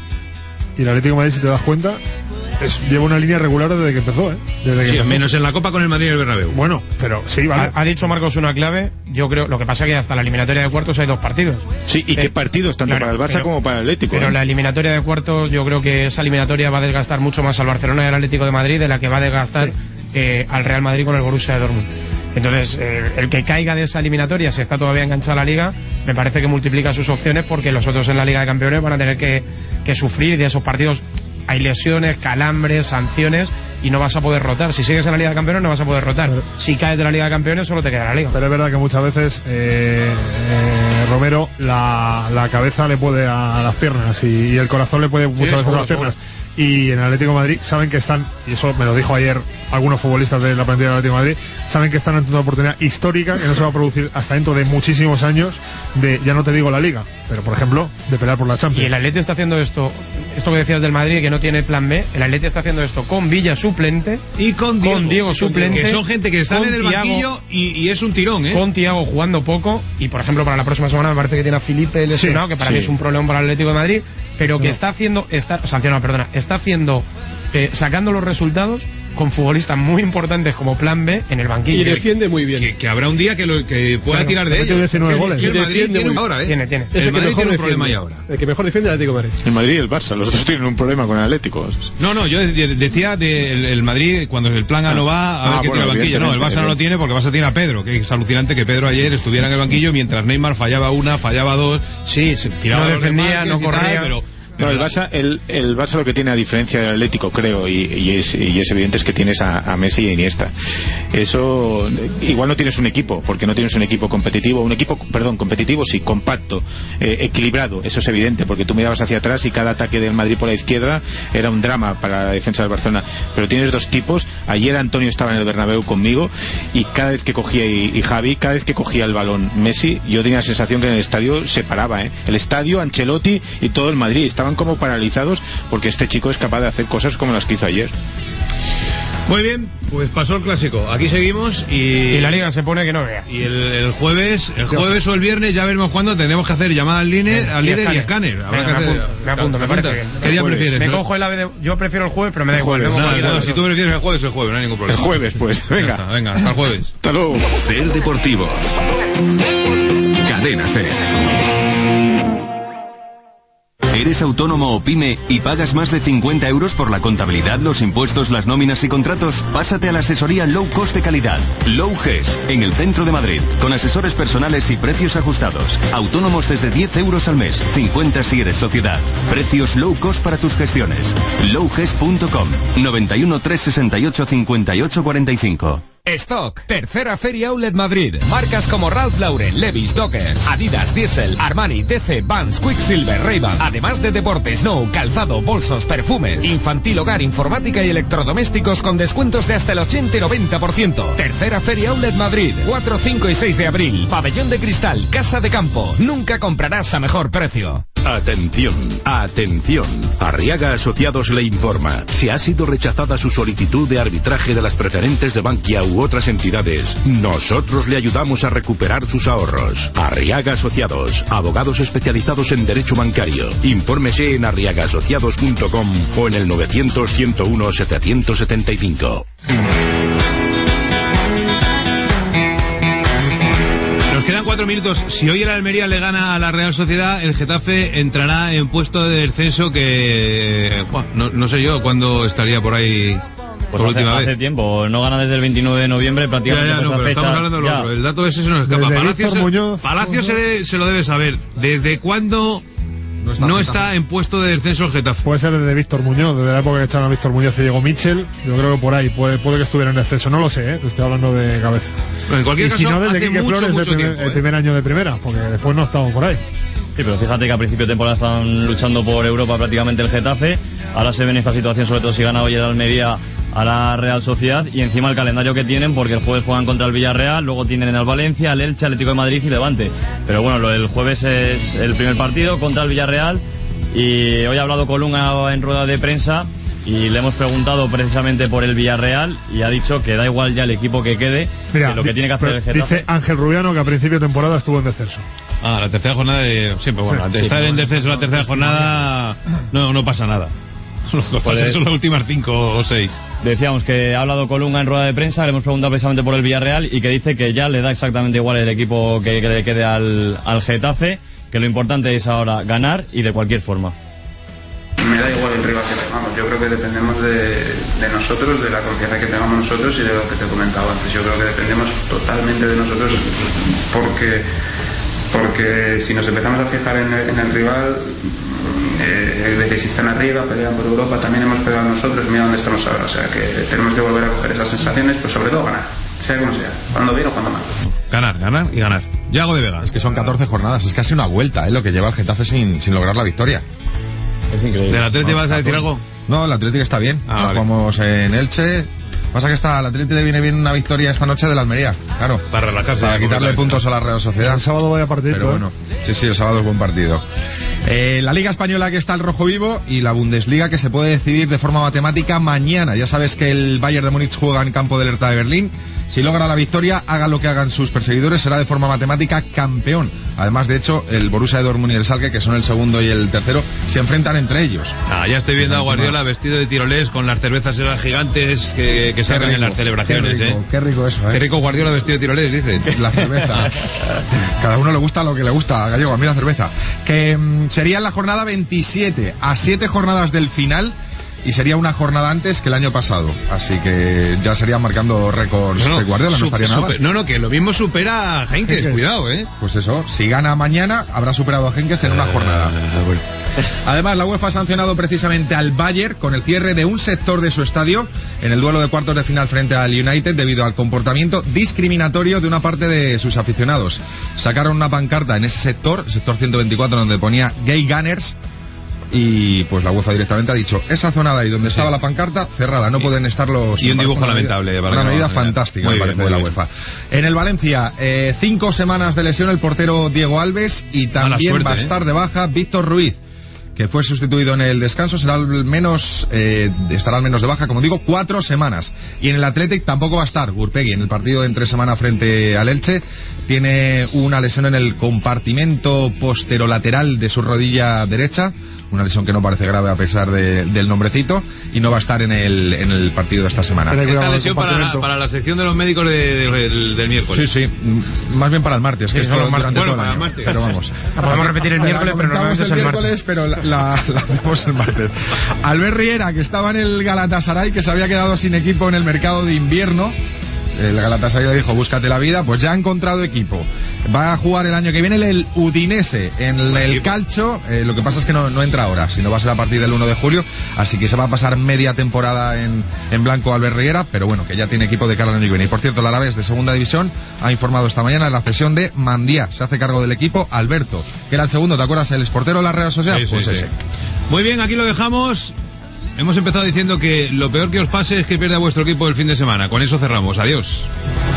y el Atlético de Madrid, si te das cuenta, es, lleva una línea regular desde que empezó, ¿eh? Desde que sí, empezó. Menos en la Copa con el Madrid y el Bernabéu. Bueno, pero sí, vale. Ha, ha dicho Marcos una clave, yo creo, lo que pasa es que hasta la eliminatoria de cuartos hay dos partidos. Sí, y eh, qué partidos, tanto claro, para el Barça pero, como para el Atlético. Pero ¿eh? la eliminatoria de cuartos, yo creo que esa eliminatoria va a desgastar mucho más al Barcelona y al Atlético de Madrid de la que va a desgastar sí. eh, al Real Madrid con el Borussia de Dortmund. Entonces, eh, el que caiga de esa eliminatoria, si está todavía enganchada a la Liga, me parece que multiplica sus opciones porque los otros en la Liga de Campeones van a tener que, que sufrir de esos partidos. Hay lesiones, calambres, sanciones y no vas a poder rotar. Si sigues en la Liga de Campeones no vas a poder rotar. Si caes de la Liga de Campeones solo te queda la Liga. Pero es verdad que muchas veces eh, eh, Romero la, la cabeza le puede a, a las piernas y, y el corazón le puede muchas sí, veces a las piernas. Y en el Atlético de Madrid saben que están, y eso me lo dijo ayer algunos futbolistas de la plantilla del Atlético de Madrid, saben que están ante una oportunidad histórica que no se va a producir hasta dentro de muchísimos años de, ya no te digo la Liga, pero por ejemplo de pelear por la Champions. Y el Atlético está haciendo esto, esto que decías del Madrid que no tiene plan B, el Atlético está haciendo esto con Villa suplente y con Diego, con Diego suplente, que son gente que sale del banquillo y, y es un tirón, ¿eh? Con Thiago jugando poco y por ejemplo para la próxima semana me parece que tiene a Felipe lesionado, sí, que para sí. mí es un problema para el Atlético de Madrid, pero no. que está haciendo, está sancionado, perdona, está haciendo Eh, sacando los resultados con futbolistas muy importantes como plan B en el banquillo. Y defiende muy bien. Que, que habrá un día que, lo, que pueda claro, tirar de ellos. Tiene diecinueve goles. Y el Madrid tiene tiene ahora, ¿eh? Tiene, tiene. Es el, el que mejor tiene un problema defiende. ahí ahora. El que mejor defiende el Atlético de Madrid. El Madrid y el Barça, los otros tienen un problema con el Atlético. No, no, yo decía del de el Madrid cuando el plan A no va, a ah, ver qué bueno, tira el banquillo. No, el Barça no lo tiene porque el Barça tiene a Pedro, que es alucinante que Pedro ayer estuviera en el banquillo mientras Neymar fallaba una, fallaba dos. Sí, se tiraba no defendía, no corría, pero No, el Barça, el, el Barça lo que tiene a diferencia del Atlético, creo, y, y, es, y es evidente, es que tienes a, a Messi y a Iniesta. Eso, igual no tienes un equipo, porque no tienes un equipo competitivo, un equipo, perdón, competitivo sí, compacto, eh, equilibrado, eso es evidente, porque tú mirabas hacia atrás y cada ataque del Madrid por la izquierda era un drama para la defensa del Barcelona. Pero tienes dos tipos, ayer Antonio estaba en el Bernabéu conmigo, y cada vez que cogía, y, y Javi, cada vez que cogía el balón Messi, yo tenía la sensación que en el estadio se paraba, ¿eh? El estadio, Ancelotti y todo el Madrid, estaban como paralizados porque este chico es capaz de hacer cosas como las que hizo ayer. Muy bien, pues pasó el clásico. Aquí seguimos y, y la liga se pone que no vea. Y el, el jueves, el jueves o el viernes ya veremos cuándo tendremos que hacer llamada al líder, al líder y escáner. Venga, me, apunto, me apunto, me parece bien. ¿Qué día prefieres? Me cojo el ave de... Yo prefiero el jueves, pero me da igual. Jueves, nada, nada, si tú prefieres el jueves, el jueves, no hay ningún problema. El jueves, pues, venga. Está, venga, hasta el jueves. Hasta luego. Ser Deportivos. Cadena Ser. ¿Eres autónomo o pyme y pagas más de cincuenta euros por la contabilidad, los impuestos, las nóminas y contratos? Pásate a la asesoría low cost de calidad. Low G E S, en el centro de Madrid, con asesores personales y precios ajustados. Autónomos desde diez euros al mes, cincuenta si eres sociedad. Precios low cost para tus gestiones. low g e s punto com, noventa y uno, trescientos sesenta y ocho, cincuenta y ocho cuarenta y cinco. Stock, tercera Feria Outlet Madrid. Marcas como Ralph Lauren, Levi's, Dockers, Adidas, Diesel, Armani, D C, Vans, Quicksilver, Ray-Ban. Además de deportes, Snow, calzado, bolsos, perfumes, infantil, hogar, informática y electrodomésticos con descuentos de hasta el ochenta y noventa por ciento. Tercera Feria Outlet Madrid, cuatro, cinco y seis de abril. Pabellón de Cristal, Casa de Campo. Nunca comprarás a mejor precio. Atención, atención. Arriaga Asociados le informa. Si ha sido rechazada su solicitud de arbitraje de las preferentes de Bankia u otras entidades, nosotros le ayudamos a recuperar sus ahorros. Arriaga Asociados, abogados especializados en derecho bancario. Infórmese en arriaga asociados punto com o en el novecientos, ciento uno, setecientos setenta y cinco. Nos quedan cuatro minutos. Si hoy el Almería le gana a la Real Sociedad, el Getafe entrará en puesto de descenso que... Bueno, no, no sé yo cuándo estaría por ahí por pues última hace, vez. Hace tiempo, no gana desde el veintinueve de noviembre prácticamente. Ya, ya, no, pero fecha, estamos hablando de lo otro. El dato ese se nos escapa. Desde Palacio, se, Muñoz, Palacio se, de, se lo debe saber. ¿Desde cuándo no está, no está en puesto de descenso el Getafe? Puede ser desde Víctor Muñoz, desde la época que echaron a Víctor Muñoz y llegó Michel. Yo creo que por ahí puede, puede que estuviera en descenso. No lo sé, ¿eh? Te estoy hablando de cabeza. Bueno, en cualquier y caso, si no, desde hace Quique mucho, Flores, mucho el, tiempo, primer, el eh. primer año de primera, porque después no estamos por ahí. Sí, pero fíjate que a principio de temporada están luchando por Europa prácticamente el Getafe. Ahora se ve en esta situación, sobre todo si gana hoy el Almería a la Real Sociedad, y encima el calendario que tienen, porque el jueves juegan contra el Villarreal, luego tienen el Valencia, el Elche, Atlético de Madrid y Levante. Pero bueno, lo del jueves es el primer partido contra el Villarreal, y hoy ha hablado Colunga en rueda de prensa y le hemos preguntado precisamente por el Villarreal y ha dicho que da igual ya el equipo que quede. Mira, que lo que tiene que hacer el Getafe. Dice Ángel Rubiano que a principio de temporada estuvo en descenso. Ah, la tercera jornada de... Siempre, bueno, Sí, estar sí, en bueno, descenso sí, la tercera sí, jornada no, no pasa nada. Lo que pasa es son las últimas cinco o seis. Decíamos que ha hablado Colunga en rueda de prensa, le hemos preguntado precisamente por el Villarreal y que dice que ya le da exactamente igual el equipo que, que le quede al, al Getafe, que lo importante es ahora ganar y de cualquier forma. Me da igual el rival que tengamos, yo creo que dependemos de, de nosotros, de la confianza que tengamos nosotros y de lo que te he comentado antes. Yo creo que dependemos totalmente de nosotros porque porque si nos empezamos a fijar en el, en el rival, eh, de que si están arriba, pelean por Europa, también hemos pegado nosotros, mira dónde estamos ahora. O sea que tenemos que volver a coger esas sensaciones, pues sobre todo ganar, sea como sea, cuando bien o cuando mal. Ganar, ganar y ganar. Yago de Vega. Es que son catorce jornadas, es casi una vuelta, ¿eh? Lo que lleva el Getafe sin, sin lograr la victoria. Es increíble. ¿Del Atlético vas a decir algo? No, el Atlético está bien. Ah, vale. Jugamos en Elche. Pasa que está, al Atlético le viene bien una victoria esta noche del Almería, claro. Para relajarse. Para quitarle puntos a la Real Sociedad. El sábado vaya partido. Pero bueno, sí, sí, el sábado es buen partido. Eh, la Liga Española que está al rojo vivo y la Bundesliga que se puede decidir de forma matemática mañana. Ya sabes que el Bayern de Múnich juega en campo del Hertha de Berlín. Si logra la victoria, haga lo que hagan sus perseguidores, será de forma matemática campeón. Además, de hecho, el Borussia Dortmund y el Schalke, que son el segundo y el tercero, se enfrentan entre ellos. Ah, ya estoy viendo a Guardiola vestido de tirolés con las cervezas esas gigantes que, que sacan en las celebraciones. Qué rico, ¿eh? qué rico eso, ¿eh? Qué rico Guardiola vestido de tirolés, dice. La cerveza. Cada uno le gusta lo que le gusta, Gallego, a mí la cerveza. Que mmm, sería en la jornada veintisiete, a siete jornadas del final. Y sería una jornada antes que el año pasado. Así que ya serían marcando récords no, no, de Guardiola, no estaría nada mal. No, no, que lo mismo supera a Henkes, cuidado, ¿eh? Pues eso, si gana mañana, habrá superado a Henkes en una jornada. Uh, bueno. Además, la UEFA ha sancionado precisamente al Bayern con el cierre de un sector de su estadio en el duelo de cuartos de final frente al United debido al comportamiento discriminatorio de una parte de sus aficionados. Sacaron una pancarta en ese sector, sector ciento veinticuatro, donde ponía Gay Gunners. Y pues la UEFA directamente ha dicho, esa zona de ahí donde estaba sí. la pancarta, cerrada, no pueden estar los... Y un dibujo lamentable. Medida, una medida no, fantástica, me parece, de la UEFA. En el Valencia, eh, cinco semanas de lesión el portero Diego Alves y también suerte, va a estar eh. de baja Víctor Ruiz, que fue sustituido en el descanso, será al menos eh, estará al menos de baja, como digo, cuatro semanas. Y en el Athletic tampoco va a estar Gurpegui en el partido de entre semana frente al Elche. Tiene una lesión en el compartimento posterolateral de su rodilla derecha, una lesión que no parece grave a pesar de, del nombrecito, y no va a estar en el, en el partido de esta semana. Esta lesión para, para la sección de los médicos de, de, de, del, del miércoles. Sí, sí, más bien para el martes, que sí, es no, durante bueno, todo el año. Martes. Pero vamos. Podemos repetir el miércoles, pero normalmente el miércoles, pero la, la, la hacemos el martes. Albert Riera, que estaba en el Galatasaray, que se había quedado sin equipo en el mercado de invierno. El Galatasaray le dijo, búscate la vida, pues ya ha encontrado equipo. Va a jugar el año que viene el Udinese en el, el Calcio. Eh, lo que pasa es que no, no entra ahora, sino va a ser a partir del uno de julio. Así que se va a pasar media temporada en, en blanco Albert Riera, pero bueno, que ya tiene equipo de cara al año que viene. Y por cierto, el Alavés de segunda división ha informado esta mañana de la cesión de Mandía. Se hace cargo del equipo Alberto, que era el segundo, ¿te acuerdas? El exportero de la Real Sociedad. Sí, pues sí, ese. Sí. Muy bien, aquí lo dejamos. Hemos empezado diciendo que lo peor que os pase es que pierda vuestro equipo el fin de semana. Con eso cerramos. Adiós.